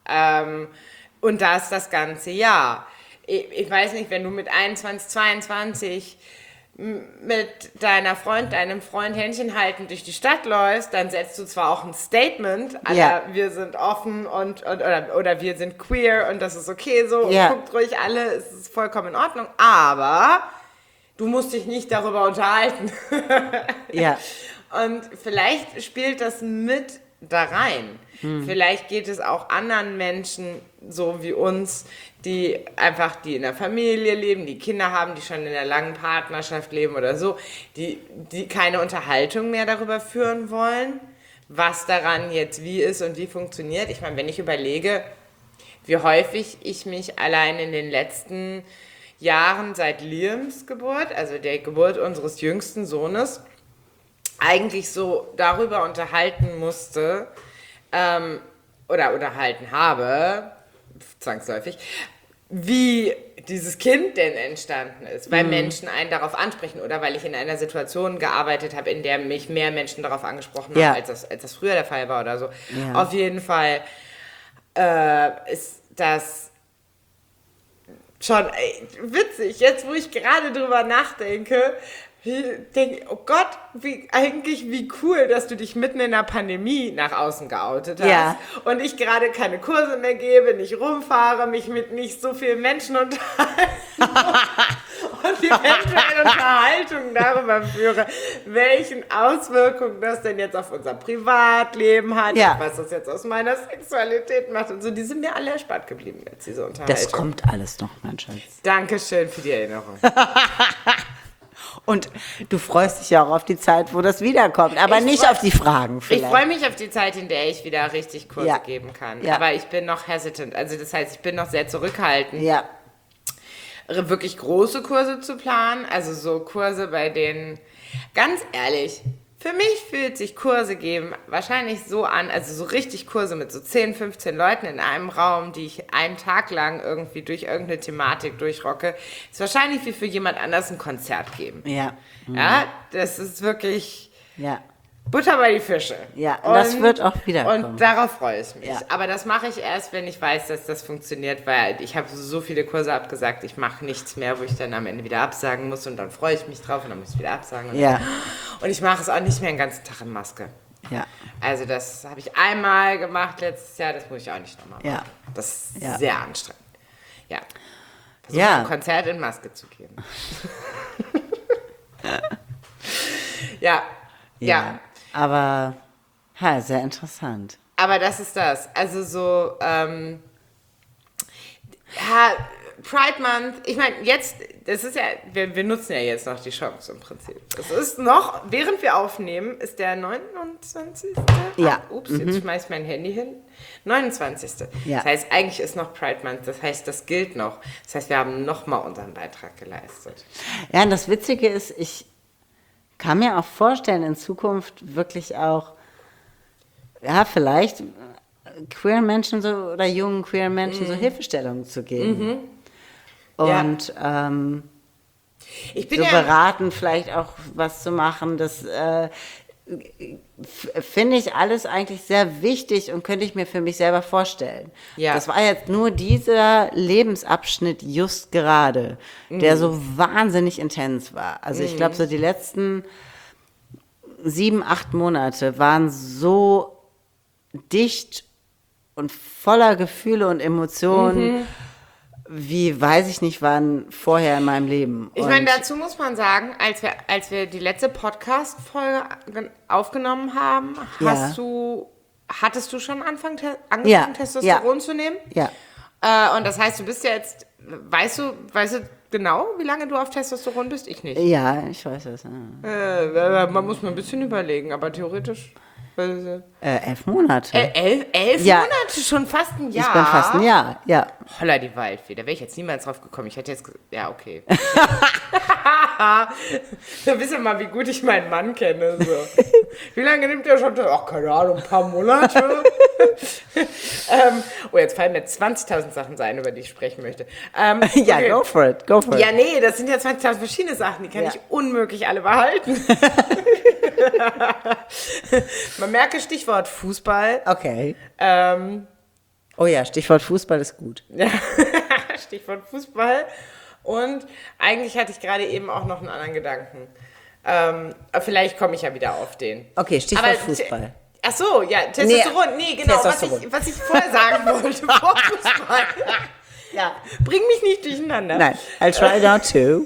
Speaker 3: Und das ganze Jahr. Ich weiß nicht, wenn du mit 21, 22 mit deinem Freund Händchen halten durch die Stadt läufst, dann setzt du zwar auch ein Statement, wir sind offen oder wir sind queer und das ist okay so, guckt ruhig alle, es ist vollkommen in Ordnung, aber du musst dich nicht darüber unterhalten.
Speaker 2: Ja.
Speaker 3: Und vielleicht spielt das mit da rein. Vielleicht geht es auch anderen Menschen so wie uns, die in der Familie leben, die Kinder haben, die schon in einer langen Partnerschaft leben oder so, die keine Unterhaltung mehr darüber führen wollen, was daran jetzt wie ist und wie funktioniert. Ich meine, wenn ich überlege, wie häufig ich mich allein in den letzten Jahren seit Liams Geburt, also der Geburt unseres jüngsten Sohnes, eigentlich so darüber unterhalten musste, oder unterhalten habe, zwangsläufig, wie dieses Kind denn entstanden ist, weil Menschen einen darauf ansprechen oder weil ich in einer Situation gearbeitet habe, in der mich mehr Menschen darauf angesprochen haben, als das früher der Fall war oder so. Ja. Auf jeden Fall ist das schon witzig, jetzt wo ich gerade drüber nachdenke, oh Gott, wie cool, dass du dich mitten in der Pandemie nach außen geoutet hast und ich gerade keine Kurse mehr gebe, nicht rumfahre, mich mit nicht so vielen Menschen unterhalte und eventuell Unterhaltungen darüber führe, welchen Auswirkungen das denn jetzt auf unser Privatleben hat, was das jetzt aus meiner Sexualität macht und so, die sind mir alle erspart geblieben jetzt, diese Unterhaltung.
Speaker 2: Das kommt alles noch, mein Schatz.
Speaker 3: Dankeschön für die Erinnerung.
Speaker 2: Und du freust dich ja auch auf die Zeit, wo das wiederkommt, aber nicht auf die Fragen vielleicht.
Speaker 3: Ich freue mich auf die Zeit, in der ich wieder richtig Kurse geben kann. Ja. Aber ich bin noch hesitant. Also das heißt, ich bin noch sehr zurückhaltend. Ja. Wirklich große Kurse zu planen. Also so Kurse, bei denen, ganz ehrlich, für mich fühlt sich Kurse geben wahrscheinlich so an, also so richtig Kurse mit so 10, 15 Leuten in einem Raum, die ich einen Tag lang irgendwie durch irgendeine Thematik durchrocke, ist wahrscheinlich wie für jemand anders ein Konzert geben. Ja. Ja, das ist wirklich,
Speaker 2: Ja.
Speaker 3: Butter bei die Fische.
Speaker 2: Ja, und das wird auch wiederkommen.
Speaker 3: Und darauf freue ich mich.
Speaker 2: Ja.
Speaker 3: Aber das mache ich erst, wenn ich weiß, dass das funktioniert, weil ich habe so viele Kurse abgesagt, ich mache nichts mehr, wo ich dann am Ende wieder absagen muss und dann freue ich mich drauf und dann muss ich wieder absagen. Und ich mache es auch nicht mehr den ganzen Tag in Maske.
Speaker 2: Ja.
Speaker 3: Also das habe ich einmal gemacht letztes Jahr, das muss ich auch nicht nochmal machen.
Speaker 2: Ja.
Speaker 3: Das ist
Speaker 2: Ja.
Speaker 3: sehr anstrengend. Ja. Versuch
Speaker 2: Ja.
Speaker 3: ein Konzert in Maske zu geben. Ja. Ja.
Speaker 2: Aber sehr interessant.
Speaker 3: Aber das ist das. Also so, Pride Month, ich meine, jetzt, das ist ja, wir nutzen ja jetzt noch die Chance im Prinzip. Es ist noch, während wir aufnehmen, ist der 29.
Speaker 2: Ja.
Speaker 3: Jetzt schmeiß ich mein Handy hin. 29.
Speaker 2: Ja.
Speaker 3: Das heißt, eigentlich ist noch Pride Month, das heißt, das gilt noch. Das heißt, wir haben nochmal unseren Beitrag geleistet.
Speaker 2: Ja, und das Witzige ist, ich kann mir auch vorstellen, in Zukunft wirklich auch, vielleicht queeren Menschen so oder jungen queeren Menschen so Hilfestellungen zu geben. Und
Speaker 3: Ich bin
Speaker 2: so beraten, vielleicht auch was zu machen. Das finde ich alles eigentlich sehr wichtig und könnte ich mir für mich selber vorstellen.
Speaker 3: Ja.
Speaker 2: Das war jetzt nur dieser Lebensabschnitt just gerade, der so wahnsinnig intens war. Also ich glaube, so die letzten 7, 8 Monate waren so dicht und voller Gefühle und Emotionen, wie, weiß ich nicht, wann vorher in meinem Leben.
Speaker 3: Ich meine, dazu muss man sagen, als wir die letzte Podcast-Folge aufgenommen haben, hattest du schon angefangen, Testosteron zu nehmen?
Speaker 2: Ja.
Speaker 3: Und das heißt, du bist ja jetzt, weißt du genau, wie lange du auf Testosteron bist? Ich nicht.
Speaker 2: Ja, ich weiß es. Ja.
Speaker 3: Man muss mal ein bisschen überlegen, aber theoretisch.
Speaker 2: 11 Monate.
Speaker 3: 11
Speaker 2: Ja.
Speaker 3: Monate, schon fast ein Jahr.
Speaker 2: Ich bin fast ein Jahr, ja.
Speaker 3: Holla die Waldfee, da wäre ich jetzt niemals drauf gekommen. Ich hätte jetzt ja, okay. Da wisst ihr mal, wie gut ich meinen Mann kenne. So. Wie lange nimmt der schon? Ach, keine Ahnung, ein paar Monate. Jetzt fallen mir 20.000 Sachen ein, über die ich sprechen möchte.
Speaker 2: Ja,
Speaker 3: okay.
Speaker 2: go for it.
Speaker 3: Ja, nee, das sind ja 20.000 verschiedene Sachen, die kann ich unmöglich alle behalten. Man merke Stichwort Fußball.
Speaker 2: Okay. Oh ja, Stichwort Fußball ist gut.
Speaker 3: Ja, Stichwort Fußball. Und eigentlich hatte ich gerade eben auch noch einen anderen Gedanken. Vielleicht komme ich ja wieder auf den.
Speaker 2: Okay, Stichwort
Speaker 3: Aber
Speaker 2: Fußball.
Speaker 3: Ach so, ja, Testosteron. Nee, genau,
Speaker 2: Testosteron.
Speaker 3: was ich vorher sagen wollte vor Fußball.
Speaker 2: Ja.
Speaker 3: Bring mich nicht durcheinander.
Speaker 2: Nein, I'll try not to.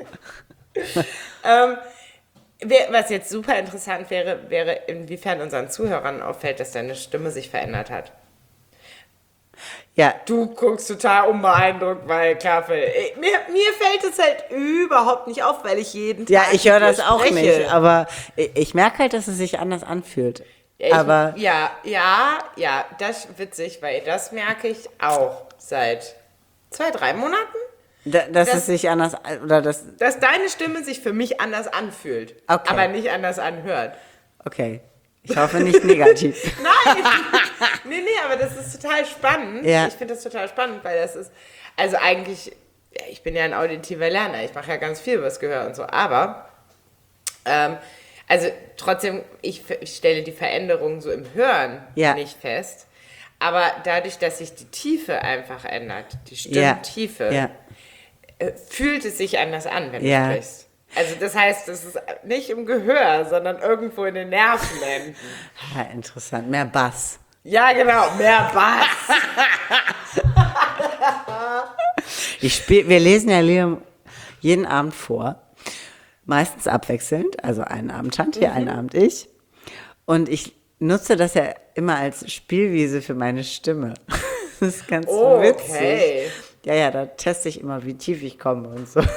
Speaker 3: Was jetzt super interessant wäre, inwiefern unseren Zuhörern auffällt, dass deine Stimme sich verändert hat.
Speaker 2: Ja.
Speaker 3: Du guckst total unbeeindruckt, weil klar, mir fällt es halt überhaupt nicht auf, weil ich jeden Tag
Speaker 2: Ja, ich höre
Speaker 3: mit dir
Speaker 2: das auch
Speaker 3: spreche.
Speaker 2: nicht, aber ich merke halt, dass es sich anders anfühlt. Aber
Speaker 3: Ja, das ist witzig, weil das merke ich auch seit 2-3 Monaten,
Speaker 2: dass es sich anders, oder das,
Speaker 3: dass deine Stimme sich für mich anders anfühlt,
Speaker 2: Okay.
Speaker 3: aber nicht anders anhört.
Speaker 2: okay, ich hoffe nicht negativ.
Speaker 3: Nein, nee, aber das ist total spannend.
Speaker 2: Ja.
Speaker 3: Ich finde das total spannend, weil das ist, also eigentlich, ich bin ja ein auditiver Lerner, ich mache ja ganz viel übers Gehör und so, aber, also trotzdem, ich stelle die Veränderung so im Hören nicht fest, aber dadurch, dass sich die Tiefe einfach ändert, die Stimmtiefe, fühlt es sich anders an, wenn du sprichst. Also das heißt, es ist nicht im Gehör, sondern irgendwo in den Nervenenden.
Speaker 2: Ja, interessant, mehr Bass.
Speaker 3: Ja, genau, mehr Bass.
Speaker 2: Wir lesen ja Liam jeden Abend vor, meistens abwechselnd, also einen Abend Shanti, einen Abend ich. Und ich nutze das ja immer als Spielwiese für meine Stimme. Das ist ganz witzig.
Speaker 3: Okay.
Speaker 2: Ja, da teste ich immer, wie tief ich komme und so.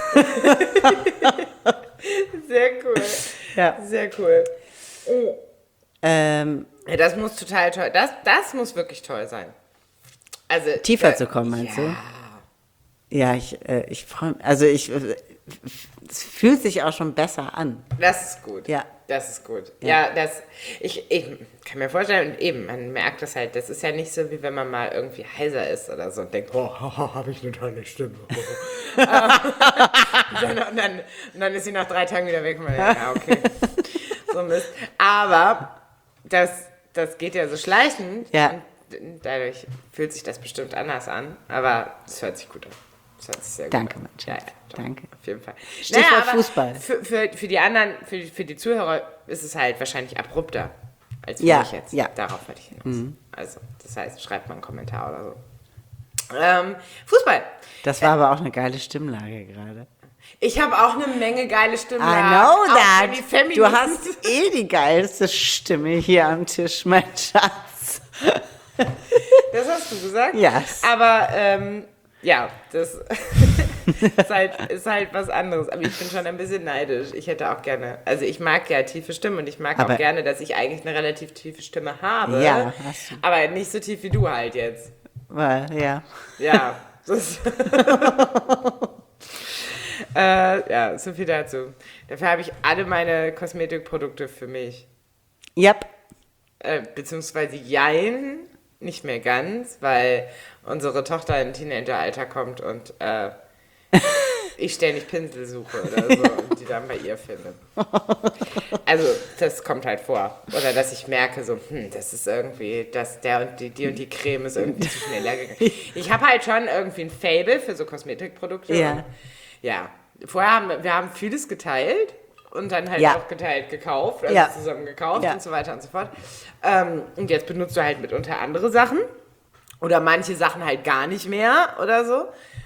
Speaker 3: Sehr cool.
Speaker 2: Ja.
Speaker 3: Sehr cool.
Speaker 2: Ja,
Speaker 3: Das muss total toll. Das muss wirklich toll sein. Also
Speaker 2: tiefer zu kommen, meinst du? Ja, ich freue mich. Also es fühlt sich auch schon besser an.
Speaker 3: Das ist gut.
Speaker 2: Ja.
Speaker 3: Das ist gut. Ja, ich kann mir vorstellen, und eben, man merkt das halt, das ist ja nicht so, wie wenn man mal irgendwie heiser ist oder so und denkt, habe ich eine tolle Stimme. und dann ist sie nach 3 Tagen wieder weg und man denkt, ja, okay. So Mist. Aber das geht ja so schleichend.
Speaker 2: Ja.
Speaker 3: Und dadurch fühlt sich das bestimmt anders an. Aber es hört sich gut an. Das hört sich sehr gut
Speaker 2: Danke,
Speaker 3: an.
Speaker 2: mein Schatz.
Speaker 3: Ja, doch,
Speaker 2: Danke.
Speaker 3: Auf jeden Fall.
Speaker 2: Stichwort
Speaker 3: aber
Speaker 2: Fußball.
Speaker 3: Für die anderen, für die Zuhörer ist es halt wahrscheinlich abrupter als für
Speaker 2: Ja,
Speaker 3: mich jetzt.
Speaker 2: ja.
Speaker 3: Darauf wollte ich hinaus. Also, das heißt, schreibt mal einen Kommentar oder so. Fußball.
Speaker 2: Das war aber auch eine geile Stimmlage gerade.
Speaker 3: Ich habe auch eine Menge geile Stimmen.
Speaker 2: I know
Speaker 3: Auch wenn die
Speaker 2: that.
Speaker 3: Feministen-
Speaker 2: Du hast die geilste Stimme hier am Tisch, mein Schatz.
Speaker 3: Das hast du gesagt?
Speaker 2: Yes.
Speaker 3: Aber, ja, das ist halt was anderes. Aber ich bin schon ein bisschen neidisch. Ich hätte auch gerne, also ich mag ja tiefe Stimmen und ich mag
Speaker 2: Aber-
Speaker 3: auch gerne, dass ich eigentlich eine relativ tiefe Stimme habe.
Speaker 2: Ja, hast du.
Speaker 3: Aber nicht so tief wie du halt jetzt.
Speaker 2: Weil, ja.
Speaker 3: Ja. Ja, so viel dazu. Dafür habe ich alle meine Kosmetikprodukte für mich.
Speaker 2: Yep.
Speaker 3: Beziehungsweise jein, nicht mehr ganz, weil unsere Tochter in Teenageralter kommt und ich ständig Pinsel suche oder so und die dann bei ihr finde. Also das kommt halt vor. Oder dass ich merke so, das ist irgendwie, dass die und die Creme ist irgendwie zu schnell leer gegangen. Ich habe halt schon irgendwie ein Faible für so Kosmetikprodukte.
Speaker 2: Ja.
Speaker 3: Und, ja. Vorher haben wir vieles geteilt und dann halt
Speaker 2: Ja.
Speaker 3: auch geteilt gekauft, also
Speaker 2: Ja.
Speaker 3: zusammen gekauft
Speaker 2: Ja.
Speaker 3: und so weiter und so fort. Und jetzt benutzt du halt mitunter andere Sachen oder manche Sachen halt gar nicht mehr oder so.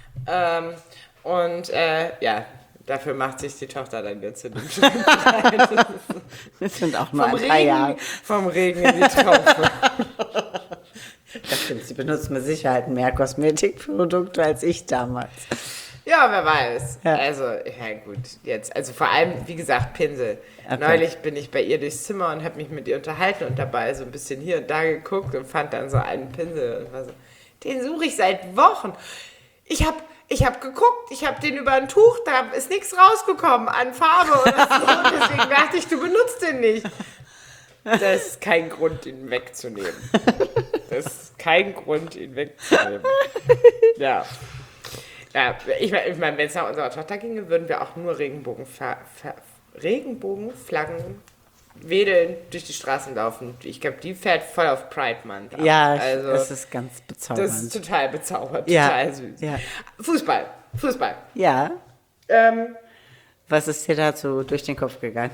Speaker 3: Ja, dafür macht sich die Tochter dann jetzt in den Schritt.
Speaker 2: Das sind auch nur ein paar Jahre.
Speaker 3: Vom Regen in die Traufe.
Speaker 2: Das stimmt, sie benutzt mit Sicherheit mehr Kosmetikprodukte als ich damals.
Speaker 3: Ja, wer weiß.
Speaker 2: Ja.
Speaker 3: Also, ja gut, jetzt, also vor allem, wie gesagt, Pinsel.
Speaker 2: Okay.
Speaker 3: Neulich bin ich bei ihr durchs Zimmer und habe mich mit ihr unterhalten und dabei so ein bisschen hier und da geguckt und fand dann so einen Pinsel und war so, den suche ich seit Wochen. Ich hab geguckt, ich habe den über ein Tuch, da ist nichts rausgekommen an Farbe oder so, deswegen dachte ich, du benutzt den nicht. Das ist kein Grund, ihn wegzunehmen. Das ist kein Grund, ihn wegzunehmen. Ja. Ja, ich meine, wenn es nach unserer Tochter ginge, würden wir auch nur Regenbogenflaggen wedeln durch die Straßen laufen. Ich glaube, die fährt voll auf Pride Month ab.
Speaker 2: Ja,
Speaker 3: also,
Speaker 2: das ist ganz bezaubernd.
Speaker 3: das ist total bezaubernd,
Speaker 2: Ja,
Speaker 3: total süß.
Speaker 2: ja.
Speaker 3: Fußball.
Speaker 2: Ja, was ist dir dazu durch den Kopf gegangen?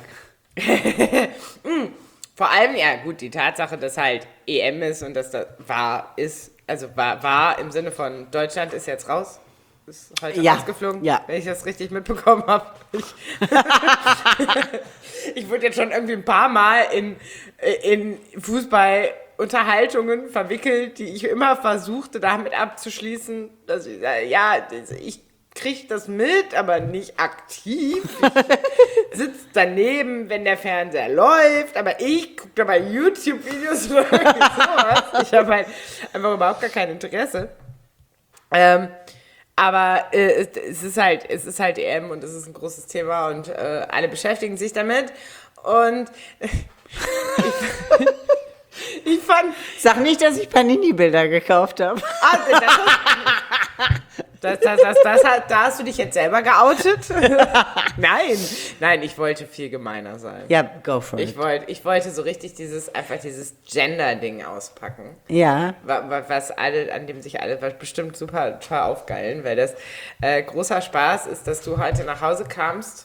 Speaker 3: Vor allem, ja gut, die Tatsache, dass halt EM ist und dass das war im Sinne von Deutschland ist jetzt raus. Ist heute
Speaker 2: Ja,
Speaker 3: rausgeflogen,
Speaker 2: ja.
Speaker 3: wenn ich das richtig mitbekommen habe. Ich wurde jetzt schon irgendwie ein paar Mal in Fußballunterhaltungen verwickelt, die ich immer versuchte, damit abzuschließen. Dass ich kriege das mit, aber nicht aktiv. Ich sitze daneben, wenn der Fernseher läuft, aber ich gucke da bei YouTube-Videos oder irgendwie sowas. Ich habe halt einfach überhaupt gar kein Interesse. Aber es ist halt EM und es ist ein großes Thema und alle beschäftigen sich damit. Und ich fand...
Speaker 2: Sag nicht, dass ich Panini-Bilder gekauft habe.
Speaker 3: Da hast du dich jetzt selber geoutet? Nein, ich wollte viel gemeiner sein.
Speaker 2: Ja, go for it.
Speaker 3: Ich wollte so richtig dieses Gender-Ding auspacken.
Speaker 2: Ja,
Speaker 3: An dem sich alle bestimmt super toll aufgeilen, weil das großer Spaß ist, dass du heute nach Hause kamst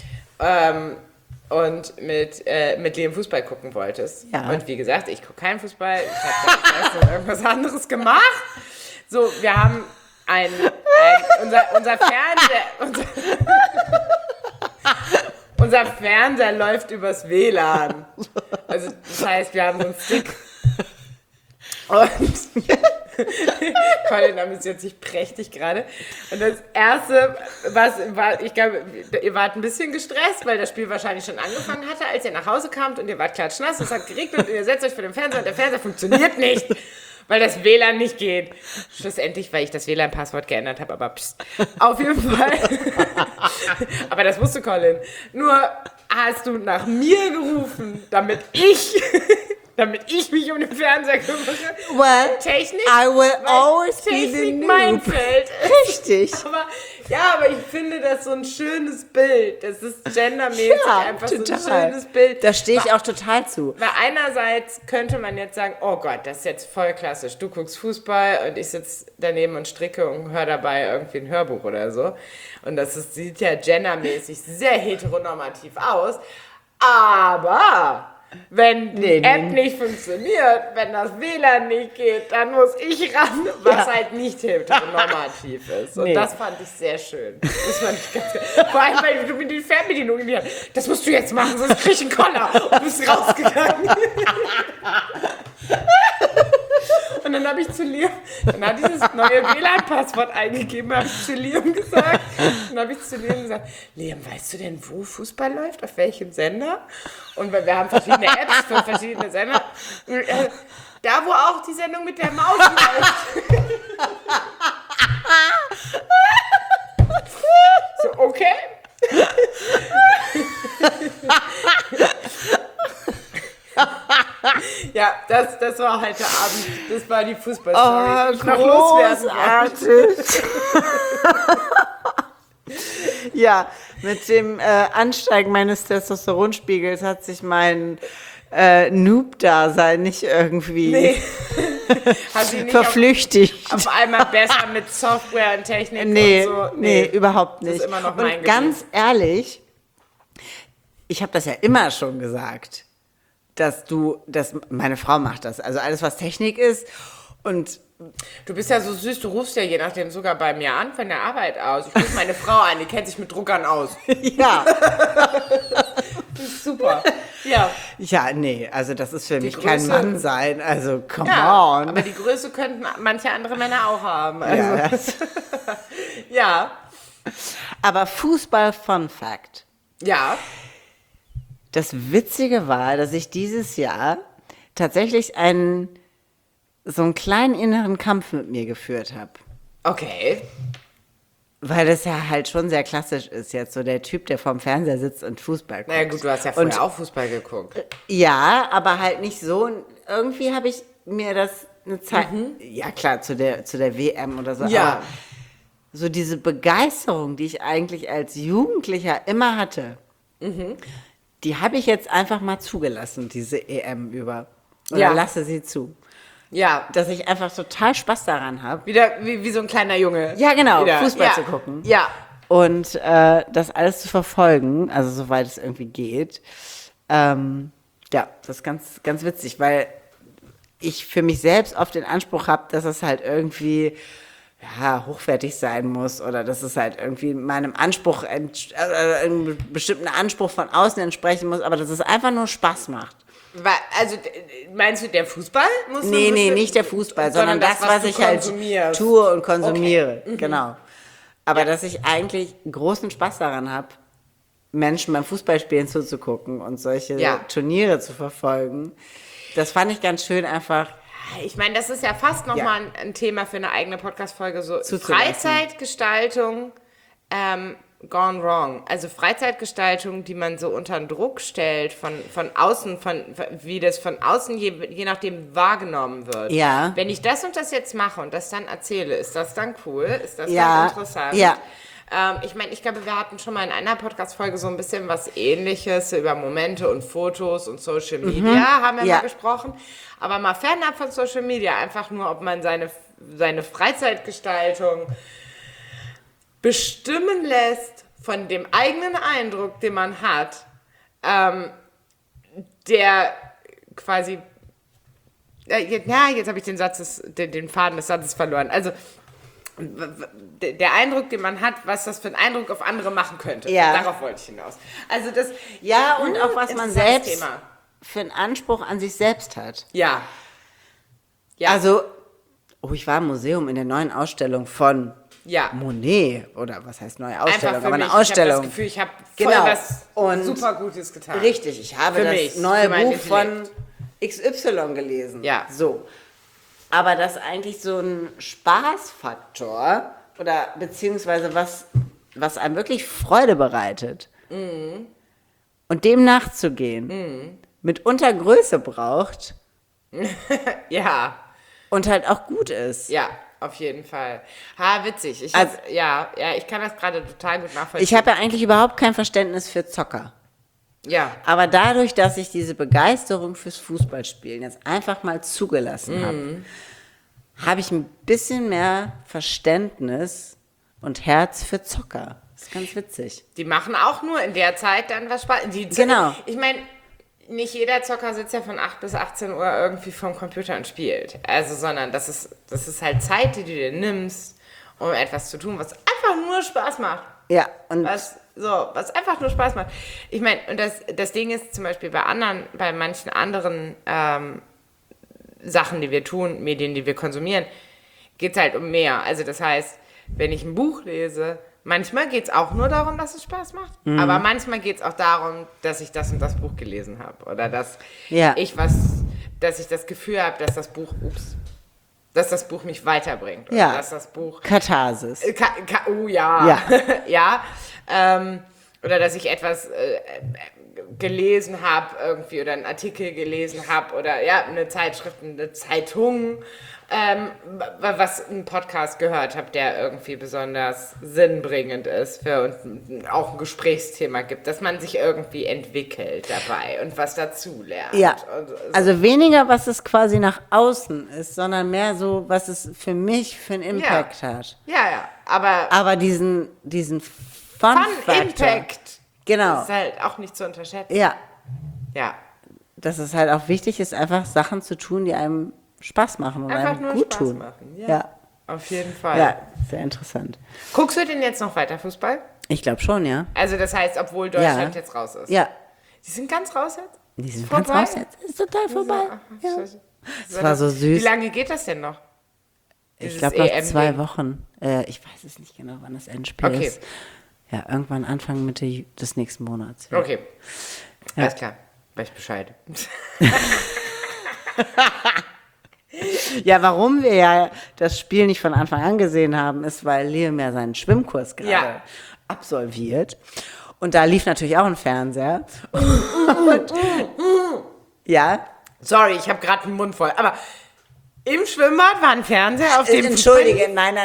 Speaker 3: und mit Liam Fußball gucken wolltest.
Speaker 2: Ja.
Speaker 3: Und wie gesagt, ich gucke keinen Fußball, ich habe irgendwas anderes gemacht. So, wir haben unser Fernseher läuft übers WLAN. Also das heißt, wir haben so einen Stick. Und Colin amüsiert sich prächtig gerade. Und das Erste, ich glaube, ihr wart ein bisschen gestresst, weil das Spiel wahrscheinlich schon angefangen hatte, als ihr nach Hause kamt und ihr wart klatschnass, es hat geregnet und ihr setzt euch vor dem Fernseher und der Fernseher funktioniert nicht. Weil das WLAN nicht geht. Schlussendlich, weil ich das WLAN-Passwort geändert habe, aber pst. Auf jeden Fall. Aber das wusste Colin. Nur hast du nach mir gerufen, damit ich damit ich mich um den Fernseher kümmere.
Speaker 2: Well,
Speaker 3: Technik,
Speaker 2: I will
Speaker 3: weil
Speaker 2: always be the
Speaker 3: Technik
Speaker 2: noob.
Speaker 3: mein Feld.
Speaker 2: Richtig.
Speaker 3: Aber ich finde das so ein schönes Bild. Das ist gendermäßig einfach so ein schönes Bild.
Speaker 2: Da stehe ich auch total zu.
Speaker 3: Weil einerseits könnte man jetzt sagen, oh Gott, das ist jetzt voll klassisch. Du guckst Fußball und ich sitze daneben und stricke und höre dabei irgendwie ein Hörbuch oder so. Und sieht ja gendermäßig sehr heteronormativ aus. Aber wenn die App nicht funktioniert, wenn das WLAN nicht geht, dann muss ich ran, was halt nicht heteronormativ ist. Und das fand ich sehr schön. Das fand ich ganz geil. Vor allem, weil du mit die Fernbedienung in die Hand, das musst du jetzt machen, sonst krieg ich einen Koller. Und bist rausgegangen. Und dann habe ich zu Liam, dann hat dieses neue WLAN-Passwort eingegeben, habe ich zu Liam gesagt. Dann habe ich zu Liam gesagt, Liam, weißt du denn, wo Fußball läuft? Auf welchem Sender? Und weil wir haben verschiedene Apps für verschiedene Sender. Da, wo auch die Sendung mit der Maus läuft. So, okay. Ja, das war heute Abend. Das war die Fußballstory. Die ich noch loswerden
Speaker 2: großartig. Ja, mit dem Ansteigen meines Testosteronspiegels hat sich mein Noob-Dasein nicht irgendwie
Speaker 3: Hat sie nicht
Speaker 2: verflüchtigt.
Speaker 3: auf einmal besser mit Software und Technik
Speaker 2: Nee,
Speaker 3: und so.
Speaker 2: nee, überhaupt nicht.
Speaker 3: Das ist immer noch mein
Speaker 2: Und ganz ehrlich, ich habe das ja immer schon gesagt, dass meine Frau macht das. Also alles, was Technik ist. Und
Speaker 3: Du bist ja so süß, du rufst ja je nachdem sogar bei mir an von der Arbeit aus. Ich rufe meine Frau an, die kennt sich mit Druckern aus.
Speaker 2: ja.
Speaker 3: Das ist super. Ja.
Speaker 2: Ja, nee, also das ist für mich
Speaker 3: Größe-
Speaker 2: kein Mann sein. Also come
Speaker 3: Ja,
Speaker 2: on.
Speaker 3: aber die Größe könnten manche andere Männer auch haben. Also,
Speaker 2: Ja, das-
Speaker 3: ja.
Speaker 2: Aber Fußball Fun Fact.
Speaker 3: Ja.
Speaker 2: Das Witzige war, dass ich dieses Jahr tatsächlich so einen kleinen inneren Kampf mit mir geführt habe.
Speaker 3: Okay.
Speaker 2: Weil das ja halt schon sehr klassisch ist jetzt, so der Typ, der vorm Fernseher sitzt und Fußball guckt.
Speaker 3: Naja gut, du hast ja vorher auch Fußball geguckt.
Speaker 2: Ja, aber halt nicht so. Irgendwie habe ich mir das eine Zeit, ja klar, zu der WM oder so,
Speaker 3: Ja.
Speaker 2: aber so diese Begeisterung, die ich eigentlich als Jugendlicher immer hatte, die habe ich jetzt einfach mal zugelassen, diese EM über. Oder
Speaker 3: Ja.
Speaker 2: lasse sie zu.
Speaker 3: Ja.
Speaker 2: Dass ich einfach total Spaß daran habe.
Speaker 3: Wieder wie so ein kleiner Junge.
Speaker 2: Ja, genau,
Speaker 3: Wieder.
Speaker 2: Fußball
Speaker 3: Ja.
Speaker 2: zu gucken.
Speaker 3: Ja.
Speaker 2: Und das alles zu verfolgen, also soweit es irgendwie geht. Ja, das ist ganz, ganz witzig, weil ich für mich selbst oft den Anspruch habe, dass es halt irgendwie hochwertig sein muss oder dass es halt irgendwie meinem Anspruch, einem bestimmten Anspruch von außen entsprechen muss, aber dass es einfach nur Spaß macht.
Speaker 3: Also meinst du, der Fußball muss
Speaker 2: Nee, nicht der Fußball, sondern das, was
Speaker 3: du
Speaker 2: ich halt
Speaker 3: konsumierst.
Speaker 2: tue und konsumiere.
Speaker 3: Okay.
Speaker 2: Genau. Aber dass ich eigentlich großen Spaß daran habe, Menschen beim Fußballspielen zuzugucken und solche Turniere zu verfolgen, das fand ich ganz schön einfach.
Speaker 3: Ich meine, das ist ja fast nochmal ein Thema für eine eigene Podcast-Folge, so
Speaker 2: Zuzulassen.
Speaker 3: Freizeitgestaltung gone wrong. Also Freizeitgestaltung, die man so unter Druck stellt von außen, wie das von außen je nachdem wahrgenommen wird.
Speaker 2: Ja.
Speaker 3: Wenn ich das und das jetzt mache und das dann erzähle, ist das dann cool? Ist das
Speaker 2: Ja,
Speaker 3: dann interessant?
Speaker 2: ja.
Speaker 3: Ich meine, ich glaube, wir hatten schon mal in einer Podcast-Folge so ein bisschen was Ähnliches über Momente und Fotos und Social Media, haben wir
Speaker 2: Ja.
Speaker 3: mal gesprochen. Aber mal fernab von Social Media, einfach nur, ob man seine Freizeitgestaltung bestimmen lässt von dem eigenen Eindruck, den man hat, der quasi, jetzt habe ich den Faden des Satzes verloren. Also der Eindruck, den man hat, was das für einen Eindruck auf andere machen könnte.
Speaker 2: Ja.
Speaker 3: Darauf wollte ich hinaus. Also das,
Speaker 2: Ja, und auch was man
Speaker 3: interessantes
Speaker 2: selbst
Speaker 3: Thema.
Speaker 2: für einen Anspruch an sich selbst hat.
Speaker 3: Ja. Ja.
Speaker 2: Also, ich war im Museum in der neuen Ausstellung von
Speaker 3: Ja.
Speaker 2: Monet, oder was heißt neue
Speaker 3: Einfach
Speaker 2: Ausstellung,
Speaker 3: für
Speaker 2: aber
Speaker 3: mich.
Speaker 2: eine Ausstellung.
Speaker 3: Ich habe das Gefühl, ich habe voll
Speaker 2: Genau.
Speaker 3: was
Speaker 2: Und
Speaker 3: super Gutes getan.
Speaker 2: Richtig, ich habe
Speaker 3: Für
Speaker 2: das
Speaker 3: mich,
Speaker 2: neue
Speaker 3: für mein
Speaker 2: Buch von
Speaker 3: Intellekt.
Speaker 2: XY gelesen.
Speaker 3: Ja.
Speaker 2: So. Aber das eigentlich so ein Spaßfaktor oder beziehungsweise was einem wirklich Freude bereitet und dem nachzugehen, mitunter Größe braucht,
Speaker 3: Ja,
Speaker 2: und halt auch gut ist.
Speaker 3: ja, auf jeden Fall. Witzig. Ich kann das gerade total gut nachvollziehen.
Speaker 2: Ich habe ja eigentlich überhaupt kein Verständnis für Zocker.
Speaker 3: Ja,
Speaker 2: Aber dadurch, dass ich diese Begeisterung fürs Fußballspielen jetzt einfach mal zugelassen habe ich ein bisschen mehr Verständnis und Herz für Zocker. Das ist ganz witzig.
Speaker 3: die machen auch nur in der Zeit dann was Spaß.
Speaker 2: Genau.
Speaker 3: Ich meine, nicht jeder Zocker sitzt ja von 8 bis 18 Uhr irgendwie vorm Computer und spielt. Also, sondern das ist halt Zeit, die du dir nimmst, um etwas zu tun, was einfach nur Spaß macht.
Speaker 2: Ja, und
Speaker 3: Was einfach nur Spaß macht. Ich meine, und das Ding ist zum Beispiel bei manchen anderen Sachen, die wir tun, Medien, die wir konsumieren, geht es halt um mehr. Also das heißt, wenn ich ein Buch lese, manchmal geht es auch nur darum, dass es Spaß macht. Aber manchmal geht es auch darum, dass ich das und das Buch gelesen habe. Oder dass dass ich das Gefühl habe, dass das Buch mich weiterbringt. Oder
Speaker 2: Ja.
Speaker 3: dass das Buch
Speaker 2: Katharsis.
Speaker 3: Oh ja.
Speaker 2: Ja.
Speaker 3: Ja. Oder dass ich etwas gelesen habe irgendwie oder einen Artikel gelesen habe oder ja, eine Zeitschrift, eine Zeitung, was einen Podcast gehört habe, der irgendwie besonders sinnbringend ist für und auch ein Gesprächsthema gibt, dass man sich irgendwie entwickelt dabei und was dazu lernt.
Speaker 2: Ja,
Speaker 3: Und so.
Speaker 2: also weniger, was es quasi nach außen ist, sondern mehr so, was es für mich für einen Impact hat.
Speaker 3: Ja, aber
Speaker 2: Aber diesen Fun-Faktor.
Speaker 3: Impact
Speaker 2: Genau.
Speaker 3: ist halt auch nicht zu unterschätzen.
Speaker 2: Ja,
Speaker 3: Ja.
Speaker 2: dass es halt auch wichtig ist, einfach Sachen zu tun, die einem Spaß machen und
Speaker 3: Einfach
Speaker 2: einem
Speaker 3: nur
Speaker 2: gut
Speaker 3: Spaß
Speaker 2: tun.
Speaker 3: machen.
Speaker 2: Ja.
Speaker 3: Auf jeden Fall.
Speaker 2: Ja, sehr interessant.
Speaker 3: Guckst du denn jetzt noch weiter Fußball?
Speaker 2: Ich glaube schon, ja.
Speaker 3: Also das heißt, obwohl Deutschland jetzt raus ist.
Speaker 2: Ja,
Speaker 3: Die sind ganz raus jetzt?
Speaker 2: die sind
Speaker 3: Vorbei?
Speaker 2: ganz raus jetzt. Ist total vorbei.
Speaker 3: Ach,
Speaker 2: Ja.
Speaker 3: scheiße.
Speaker 2: Es war so
Speaker 3: Wie
Speaker 2: süß.
Speaker 3: lange geht das denn noch?
Speaker 2: Ich
Speaker 3: Dieses
Speaker 2: glaube noch
Speaker 3: EM-Ding?
Speaker 2: 2 Wochen. Ich weiß es nicht genau, wann das Endspiel
Speaker 3: Okay.
Speaker 2: ist. Ja, irgendwann Anfang, Mitte des nächsten Monats. Ja.
Speaker 3: Okay. Alles klar. Weiß Bescheid.
Speaker 2: Ja, warum wir ja das Spiel nicht von Anfang an gesehen haben, ist, weil Liam ja seinen Schwimmkurs gerade
Speaker 3: Ja.
Speaker 2: absolviert. Und da lief natürlich auch ein Fernseher. Und, ja,
Speaker 3: Sorry, ich habe gerade einen Mund voll. Aber im Schwimmbad war ein Fernseher, auf dem
Speaker 2: entschuldige, nein.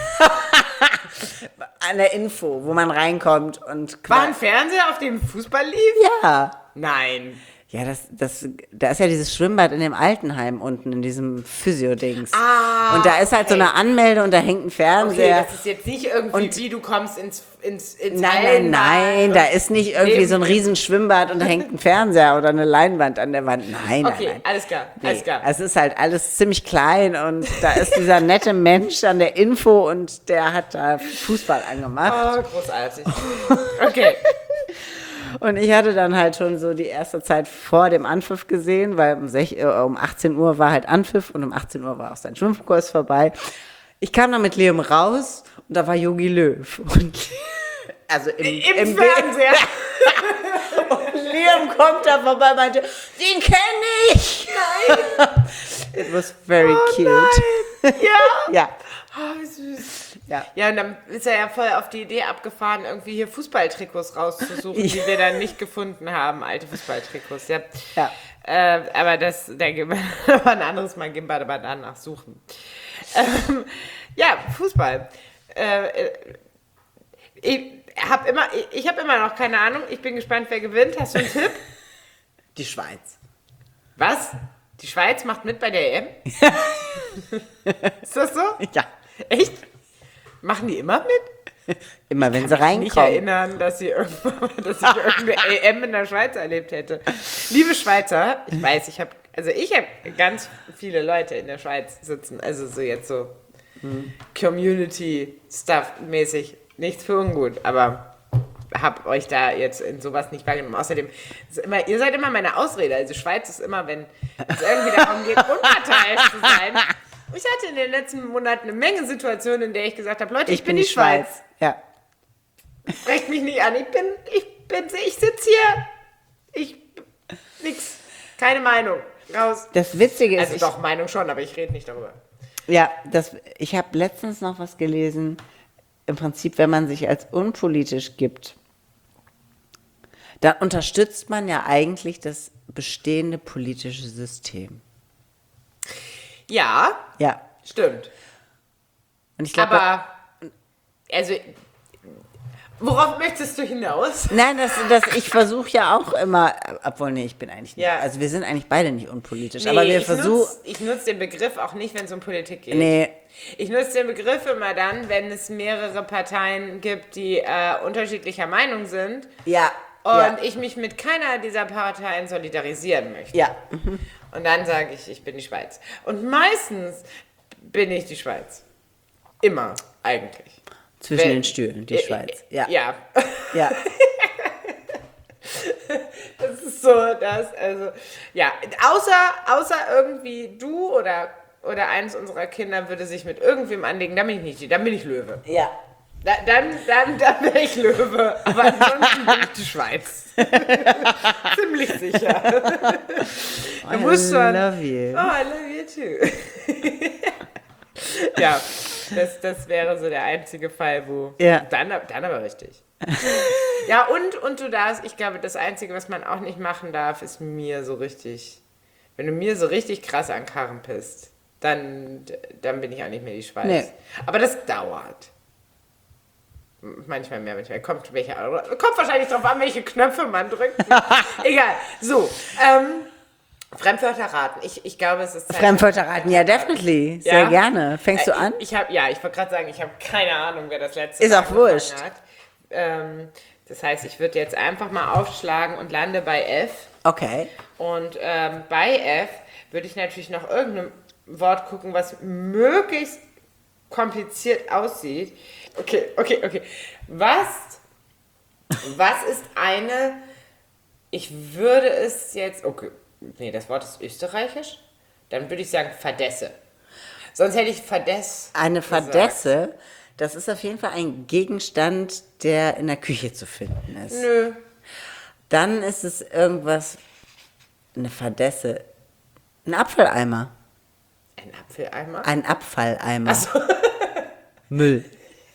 Speaker 2: An der Info, wo man reinkommt und
Speaker 3: war ein Fernseher, auf dem Fußball lief?
Speaker 2: ja.
Speaker 3: Nein.
Speaker 2: Ja, da ist ja dieses Schwimmbad in dem Altenheim unten, in diesem Physio-Dings. Und da ist halt so eine Anmelde und da hängt ein
Speaker 3: Okay,
Speaker 2: Fernseher.
Speaker 3: das ist jetzt nicht irgendwie, wie du kommst ins
Speaker 2: Nein, da ist nicht irgendwie so ein riesen Schwimmbad und da hängt ein Fernseher oder eine Leinwand an der Wand. Nein.
Speaker 3: Okay, alles klar, alles klar.
Speaker 2: Es ist halt alles ziemlich klein und da ist dieser nette Mensch an der Info und der hat da Fußball angemacht.
Speaker 3: Oh, großartig. Okay.
Speaker 2: Und ich hatte dann halt schon so die erste Zeit vor dem Anpfiff gesehen, weil um 18 Uhr war halt Anpfiff und um 18 Uhr war auch sein Schwimmkurs vorbei. Ich kam dann mit Liam raus und da war Jogi Löw. Und also
Speaker 3: Im Fernseher.
Speaker 2: Und Liam kommt da vorbei und meinte, den kenne ich.
Speaker 3: Nein.
Speaker 2: It was very cute.
Speaker 3: Nein. Ja.
Speaker 2: Ja.
Speaker 3: Oh, wie süß.
Speaker 2: Ja.
Speaker 3: Ja, und dann ist er ja voll auf die Idee abgefahren, irgendwie hier Fußballtrikots rauszusuchen, die wir dann nicht gefunden haben, alte Fußballtrikots. Ja.
Speaker 2: Ja.
Speaker 3: Aber da gehen wir aber ein anderes Mal gehen wir aber danach suchen. Ja, Fußball. Ich habe immer noch keine Ahnung. Ich bin gespannt, wer gewinnt. Hast du einen Tipp?
Speaker 2: Die Schweiz.
Speaker 3: Was? Die Schweiz macht mit bei der EM? Ist das so?
Speaker 2: Ja.
Speaker 3: Echt? Machen die immer mit?
Speaker 2: Immer wenn sie
Speaker 3: Nicht
Speaker 2: reinkommen.
Speaker 3: erinnern, dass ich irgendeine EM in der Schweiz erlebt hätte. Liebe Schweizer, ich weiß, ich habe ganz viele Leute in der Schweiz sitzen, also so jetzt so Community-Stuff-mäßig, nichts für ungut, aber hab euch da jetzt in sowas nicht wahrgenommen. Außerdem, ihr seid immer meine Ausrede, also Schweiz ist immer, wenn es irgendwie darum geht, unparteiisch zu sein. Ich hatte in den letzten Monaten eine Menge Situationen, in der ich gesagt habe, Leute, ich bin die Schweiz.
Speaker 2: Ja.
Speaker 3: Sprecht mich nicht an. Ich sitze hier. Nix. Keine Meinung. Raus.
Speaker 2: Das Witzige ist,
Speaker 3: Also doch, Meinung schon, aber ich rede nicht darüber.
Speaker 2: ich habe letztens noch was gelesen, im Prinzip, wenn man sich als unpolitisch gibt, dann unterstützt man ja eigentlich das bestehende politische System.
Speaker 3: Ja,
Speaker 2: Ja.
Speaker 3: stimmt.
Speaker 2: Und ich glaube,
Speaker 3: Aber, also, worauf möchtest du hinaus?
Speaker 2: nein, ich versuche ja auch immer, obwohl, nee, ich bin eigentlich nicht,
Speaker 3: Ja.
Speaker 2: also wir sind eigentlich beide nicht unpolitisch, aber wir versuchen,
Speaker 3: Ich nutze den Begriff auch nicht, wenn es um Politik geht.
Speaker 2: nee,
Speaker 3: Ich nutze den Begriff immer dann, wenn es mehrere Parteien gibt, die unterschiedlicher Meinung sind
Speaker 2: ja,
Speaker 3: und ich mich mit keiner dieser Parteien solidarisieren möchte.
Speaker 2: ja,
Speaker 3: Und dann sage ich bin die Schweiz. Und meistens bin ich die Schweiz. Immer, eigentlich.
Speaker 2: zwischen den Stühlen, die Schweiz, ja,
Speaker 3: Ja.
Speaker 2: ja,
Speaker 3: Das ist so, ja, außer irgendwie du oder eins unserer Kinder würde sich mit irgendwem anlegen, dann bin ich nicht die, dann bin ich Löwe.
Speaker 2: ja.
Speaker 3: Dann bin ich Löwe, aber ansonsten bin ich die Schweiz. Ziemlich sicher. Du musst schon.
Speaker 2: love you.
Speaker 3: Oh, I love you too. Ja, das wäre so der einzige Fall, wo.
Speaker 2: Ja.
Speaker 3: Dann aber richtig. Ja, und du darfst, ich glaube, das Einzige, was man auch nicht machen darf, ist mir so richtig. Wenn du mir so richtig krass an Karren pisst, dann bin ich auch nicht mehr die Schweiz.
Speaker 2: Nee.
Speaker 3: Aber das dauert. Manchmal mehr, manchmal kommt wahrscheinlich drauf an, welche Knöpfe man drückt. Egal. So, Fremdwörter raten. Ich glaube, es ist Zeit.
Speaker 2: Fremdwörter raten, ja, definitely, sehr
Speaker 3: Ja?
Speaker 2: gerne. Fängst du an?
Speaker 3: Ich wollte gerade sagen, ich habe keine Ahnung, wer das letzte
Speaker 2: Ist
Speaker 3: Mal
Speaker 2: auch wurscht.
Speaker 3: angefangen hat. Das heißt, ich würde jetzt einfach mal aufschlagen und lande bei F.
Speaker 2: Okay.
Speaker 3: Und bei F würde ich natürlich nach irgendeinem Wort gucken, was möglichst kompliziert aussieht. Okay. Was ist eine, ich würde es jetzt, okay, nee, das Wort ist österreichisch, dann würde ich sagen Fadesse. Sonst hätte ich Fadesse
Speaker 2: Eine
Speaker 3: gesagt.
Speaker 2: Fadesse, das ist auf jeden Fall ein Gegenstand, der in der Küche zu finden ist.
Speaker 3: Nö.
Speaker 2: Dann ist es irgendwas, eine Fadesse, ein Apfeleimer,
Speaker 3: Ein Apfeleimer?
Speaker 2: ein Abfalleimer. Müll.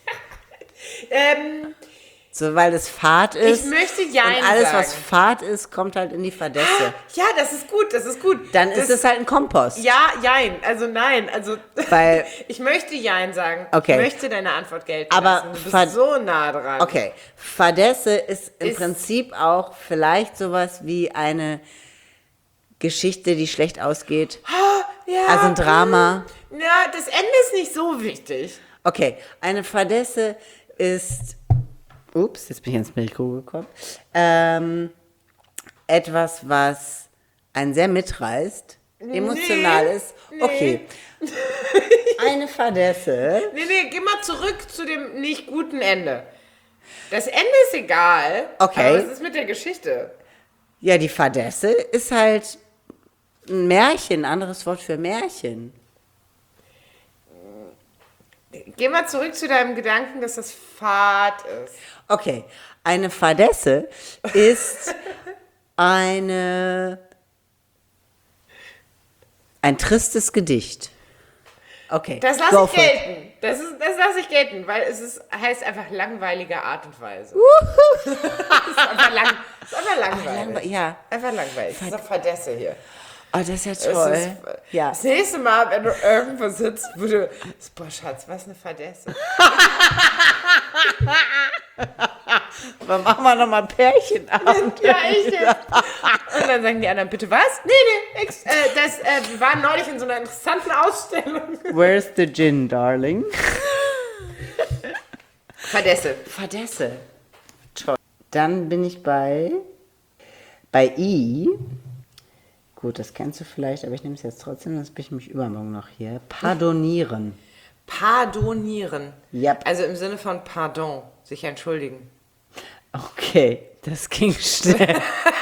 Speaker 2: So, weil es Fahrt ist.
Speaker 3: Ich möchte Jein
Speaker 2: und alles,
Speaker 3: sagen.
Speaker 2: was Fahrt ist, kommt halt in die Fadesse.
Speaker 3: Ja, das ist gut.
Speaker 2: Dann ist es halt ein Kompost.
Speaker 3: Ja, Jein. Also nein. Also
Speaker 2: Weil-
Speaker 3: ich möchte Jein sagen.
Speaker 2: Okay.
Speaker 3: Ich möchte deine Antwort gelten
Speaker 2: Aber
Speaker 3: lassen. Du bist so nah dran.
Speaker 2: Okay, Fadesse ist im
Speaker 3: Ist-
Speaker 2: Prinzip auch vielleicht sowas wie eine Geschichte, die schlecht ausgeht.
Speaker 3: Ja,
Speaker 2: Also ein Drama.
Speaker 3: Ja, das Ende ist nicht so wichtig.
Speaker 2: Okay, eine Fadesse ist, ups, jetzt bin ich ins Mikro gekommen, etwas, was einen sehr mitreißt, emotional ist.
Speaker 3: nee.
Speaker 2: Okay, eine Fadesse,
Speaker 3: Nee, geh mal zurück zu dem nicht guten Ende. Das Ende ist egal.
Speaker 2: Okay.
Speaker 3: Aber was ist mit der Geschichte?
Speaker 2: ja, die Fadesse ist halt ein Märchen, ein anderes Wort für Märchen.
Speaker 3: Geh mal zurück zu deinem Gedanken, dass das Fahrt ist.
Speaker 2: Okay, eine Fadesse ist ein tristes Gedicht. Okay,
Speaker 3: Das
Speaker 2: go
Speaker 3: lasse ich
Speaker 2: for it.
Speaker 3: gelten. Das lasse ich gelten, weil heißt einfach langweilige Art und Weise. Das ist einfach langweilig.
Speaker 2: Ja,
Speaker 3: Einfach langweilig. Das ist eine Fadesse hier.
Speaker 2: oh, das ist ja
Speaker 3: Es
Speaker 2: toll.
Speaker 3: ist,
Speaker 2: Ja.
Speaker 3: Das nächste Mal, wenn du irgendwo sitzt, würde boah, Schatz, was eine Fadesse.
Speaker 2: Dann machen wir nochmal Pärchenabend.
Speaker 3: Ja, echt jetzt. Und dann sagen die anderen, bitte was? Nee, wir waren neulich in so einer interessanten Ausstellung.
Speaker 2: Where's the gin, darling?
Speaker 3: Fadesse.
Speaker 2: Fadesse. Toll. Dann bin ich bei I. Gut, das kennst du vielleicht, aber ich nehme es jetzt trotzdem, sonst bin ich mich übermorgen noch hier. Pardonieren.
Speaker 3: Pardonieren.
Speaker 2: Yep.
Speaker 3: Also im Sinne von Pardon, sich entschuldigen.
Speaker 2: Okay, das ging schnell.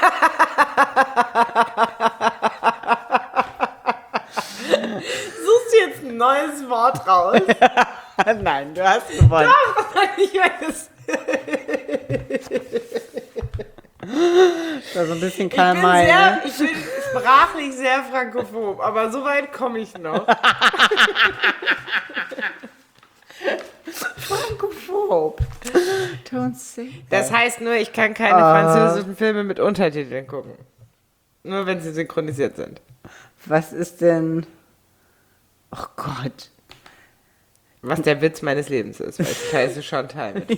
Speaker 3: Suchst du jetzt ein neues Wort raus?
Speaker 2: Nein, du hast gewonnen.
Speaker 3: Ich weiß.
Speaker 2: Das war so ein bisschen Karl May.
Speaker 3: Ich bin sprachlich sehr frankophob, aber so weit komme ich noch.
Speaker 2: Frankophob. Don't say that.
Speaker 3: Das heißt nur, ich kann keine französischen Filme mit Untertiteln gucken. Nur wenn sie synchronisiert sind.
Speaker 2: Was ist denn Oh Gott.
Speaker 3: Was der Witz meines Lebens ist, weil ich heiße Chantal mit.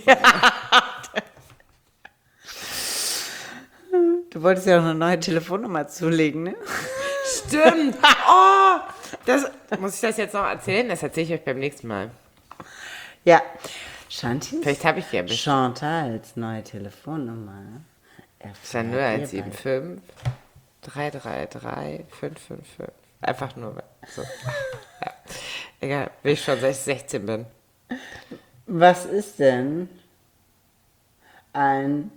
Speaker 2: Du wolltest ja auch eine neue Telefonnummer zulegen, ne?
Speaker 3: Stimmt. Oh, muss ich das jetzt noch erzählen? Das erzähle ich euch beim nächsten Mal.
Speaker 2: Ja. Chantis?
Speaker 3: Vielleicht habe ich die ja bis.
Speaker 2: Chantals neue Telefonnummer.
Speaker 3: Ist ja 0175 333 555. Einfach nur so. Ja. Egal, will ich schon, seit ich 16 bin.
Speaker 2: Was ist denn ein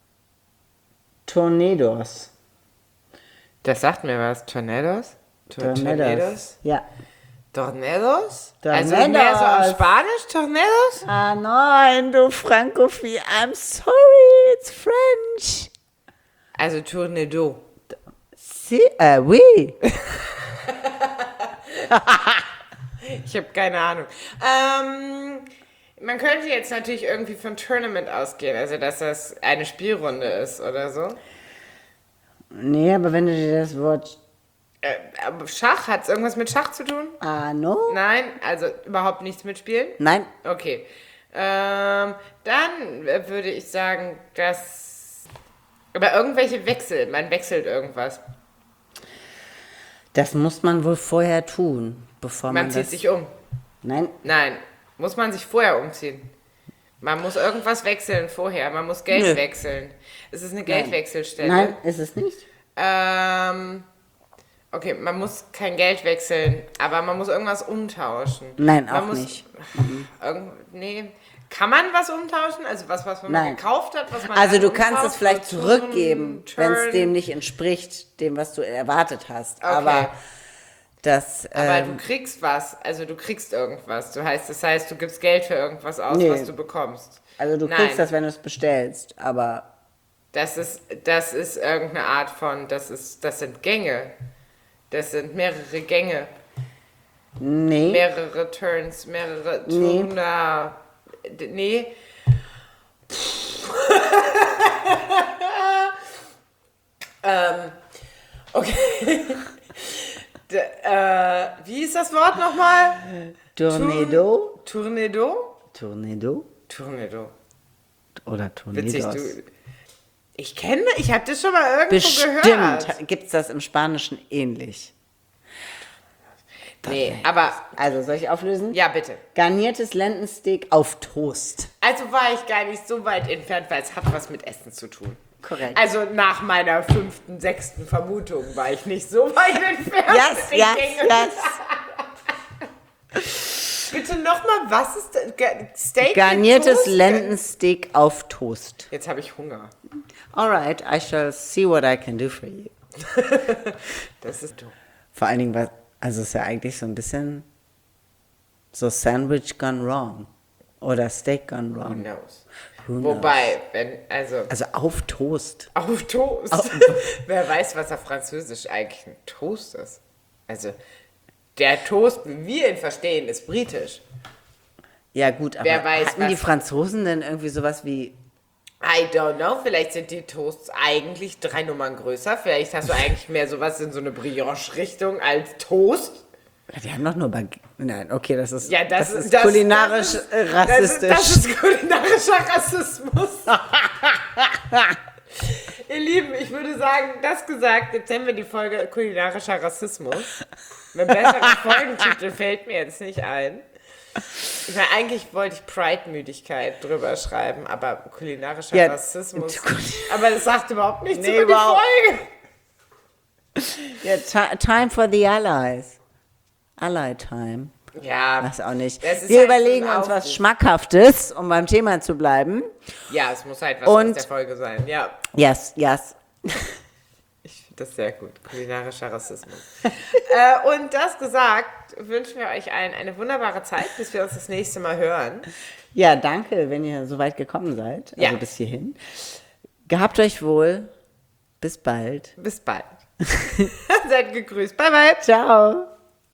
Speaker 2: Tornados?
Speaker 3: Das sagt mir was. Tornados? Tornados?
Speaker 2: Ja.
Speaker 3: Tornados?
Speaker 2: Tornados.
Speaker 3: Also mehr so auf Spanisch, Tornados?
Speaker 2: Ah nein, du Frankophil. I'm sorry, it's French.
Speaker 3: Also Tornado.
Speaker 2: Si, oui.
Speaker 3: Ich habe keine Ahnung. Man könnte jetzt natürlich irgendwie von Tournament ausgehen, also dass das eine Spielrunde ist oder so.
Speaker 2: Nee, aber wenn du dir das Wort
Speaker 3: Aber Schach, hat es irgendwas mit Schach zu tun?
Speaker 2: no?
Speaker 3: Nein, also überhaupt nichts mitspielen?
Speaker 2: Nein.
Speaker 3: Okay. Dann würde ich sagen, dass... Aber irgendwelche Wechsel, man wechselt irgendwas.
Speaker 2: Das muss man wohl vorher tun, bevor man
Speaker 3: Man zieht
Speaker 2: das...
Speaker 3: sich um.
Speaker 2: Nein.
Speaker 3: Nein, muss man sich vorher umziehen. Man muss irgendwas wechseln vorher. Man muss Geld
Speaker 2: Nö.
Speaker 3: wechseln. Es ist eine Geldwechselstelle.
Speaker 2: Nein, ist es nicht.
Speaker 3: Okay, man muss kein Geld wechseln, aber man muss irgendwas umtauschen.
Speaker 2: Nein,
Speaker 3: Man
Speaker 2: auch
Speaker 3: muss,
Speaker 2: nicht.
Speaker 3: Nee. Kann man was umtauschen? Also was man
Speaker 2: Nein.
Speaker 3: gekauft hat, was man
Speaker 2: Also
Speaker 3: dann
Speaker 2: du kannst
Speaker 3: umtauscht,
Speaker 2: es vielleicht
Speaker 3: so
Speaker 2: zurückgeben,
Speaker 3: ein
Speaker 2: wenn es
Speaker 3: Turn.
Speaker 2: dem nicht entspricht, dem, was du erwartet hast.
Speaker 3: Okay.
Speaker 2: Aber das...
Speaker 3: Aber du kriegst was, also du kriegst irgendwas. Das heißt, du gibst Geld für irgendwas aus,
Speaker 2: Nee.
Speaker 3: was du bekommst.
Speaker 2: also du
Speaker 3: Nein.
Speaker 2: kriegst das, wenn du es bestellst, aber...
Speaker 3: Das ist irgendeine Art von, das sind Gänge. Das sind mehrere Gänge,
Speaker 2: Nee.
Speaker 3: mehrere Turns, mehrere
Speaker 2: Nee.
Speaker 3: Turner. Nee. Okay. Wie ist das Wort nochmal?
Speaker 2: Tornado?
Speaker 3: Tornado?
Speaker 2: Tornado?
Speaker 3: Tornado.
Speaker 2: Oder Tornados?
Speaker 3: Witzig, ich habe das schon mal irgendwo gehört.
Speaker 2: Bestimmt gibt es das im Spanischen ähnlich.
Speaker 3: Nee, aber,
Speaker 2: Also, soll ich auflösen?
Speaker 3: ja, bitte.
Speaker 2: Garniertes Lendensteak auf Toast.
Speaker 3: Also war ich gar nicht so weit entfernt, weil es hat was mit Essen zu tun.
Speaker 2: Korrekt.
Speaker 3: Also nach meiner 5., 6. Vermutung war ich nicht so weit entfernt.
Speaker 2: Yes,
Speaker 3: mit den Gängen.
Speaker 2: yes.
Speaker 3: Bitte nochmal, was ist das? Steak
Speaker 2: Garniertes
Speaker 3: mit Toast?
Speaker 2: Lendensteak auf Toast.
Speaker 3: Jetzt habe ich Hunger.
Speaker 2: Alright, I shall see what I can do for you.
Speaker 3: Das ist doof.
Speaker 2: Vor allen Dingen, also es ist ja eigentlich so ein bisschen so Sandwich gone wrong. Oder Steak gone
Speaker 3: Who
Speaker 2: wrong.
Speaker 3: knows?
Speaker 2: Who knows?
Speaker 3: Wobei, also
Speaker 2: auf Toast.
Speaker 3: auf Toast. Wer weiß, was auf Französisch eigentlich ein Toast ist. Also der Toast, wie wir ihn verstehen, ist britisch.
Speaker 2: Ja gut, aber
Speaker 3: Wer weiß,
Speaker 2: hatten die
Speaker 3: was-
Speaker 2: Franzosen denn irgendwie sowas wie...
Speaker 3: I don't know, vielleicht sind die Toasts eigentlich 3 Nummern größer. Vielleicht hast du eigentlich mehr sowas in so eine Brioche-Richtung als Toast.
Speaker 2: Die haben doch nur Nein, okay, das ist,
Speaker 3: Ja,
Speaker 2: das ist kulinarisch rassistisch.
Speaker 3: Das ist kulinarischer Rassismus. Ihr Lieben, ich würde sagen, das gesagt, jetzt haben wir die Folge kulinarischer Rassismus. Ein besserer Folgentitel fällt mir jetzt nicht ein. Ich meine, eigentlich wollte ich Pride-Müdigkeit drüber schreiben, aber kulinarischer
Speaker 2: Ja,
Speaker 3: Rassismus. Aber das sagt überhaupt nichts
Speaker 2: Nee,
Speaker 3: über die
Speaker 2: überhaupt.
Speaker 3: Folge.
Speaker 2: Ja, time for the allies. Ally time.
Speaker 3: Ja,
Speaker 2: Weiß auch nicht.
Speaker 3: Das ist
Speaker 2: Wir
Speaker 3: halt so ein
Speaker 2: überlegen uns
Speaker 3: Aufruf.
Speaker 2: was Schmackhaftes, um beim Thema zu bleiben.
Speaker 3: ja, es muss halt was
Speaker 2: Und-
Speaker 3: aus der Folge sein. Ja,
Speaker 2: Yes.
Speaker 3: ich finde das sehr gut. Kulinarischer Rassismus. Und das gesagt, wünschen wir euch allen eine wunderbare Zeit, bis wir uns das nächste Mal hören.
Speaker 2: Ja, danke, wenn ihr so weit gekommen seid. Also
Speaker 3: Ja.
Speaker 2: bis hierhin. Gehabt euch wohl. Bis bald.
Speaker 3: Bis bald. Seid gegrüßt. Bye, bye.
Speaker 2: Ciao.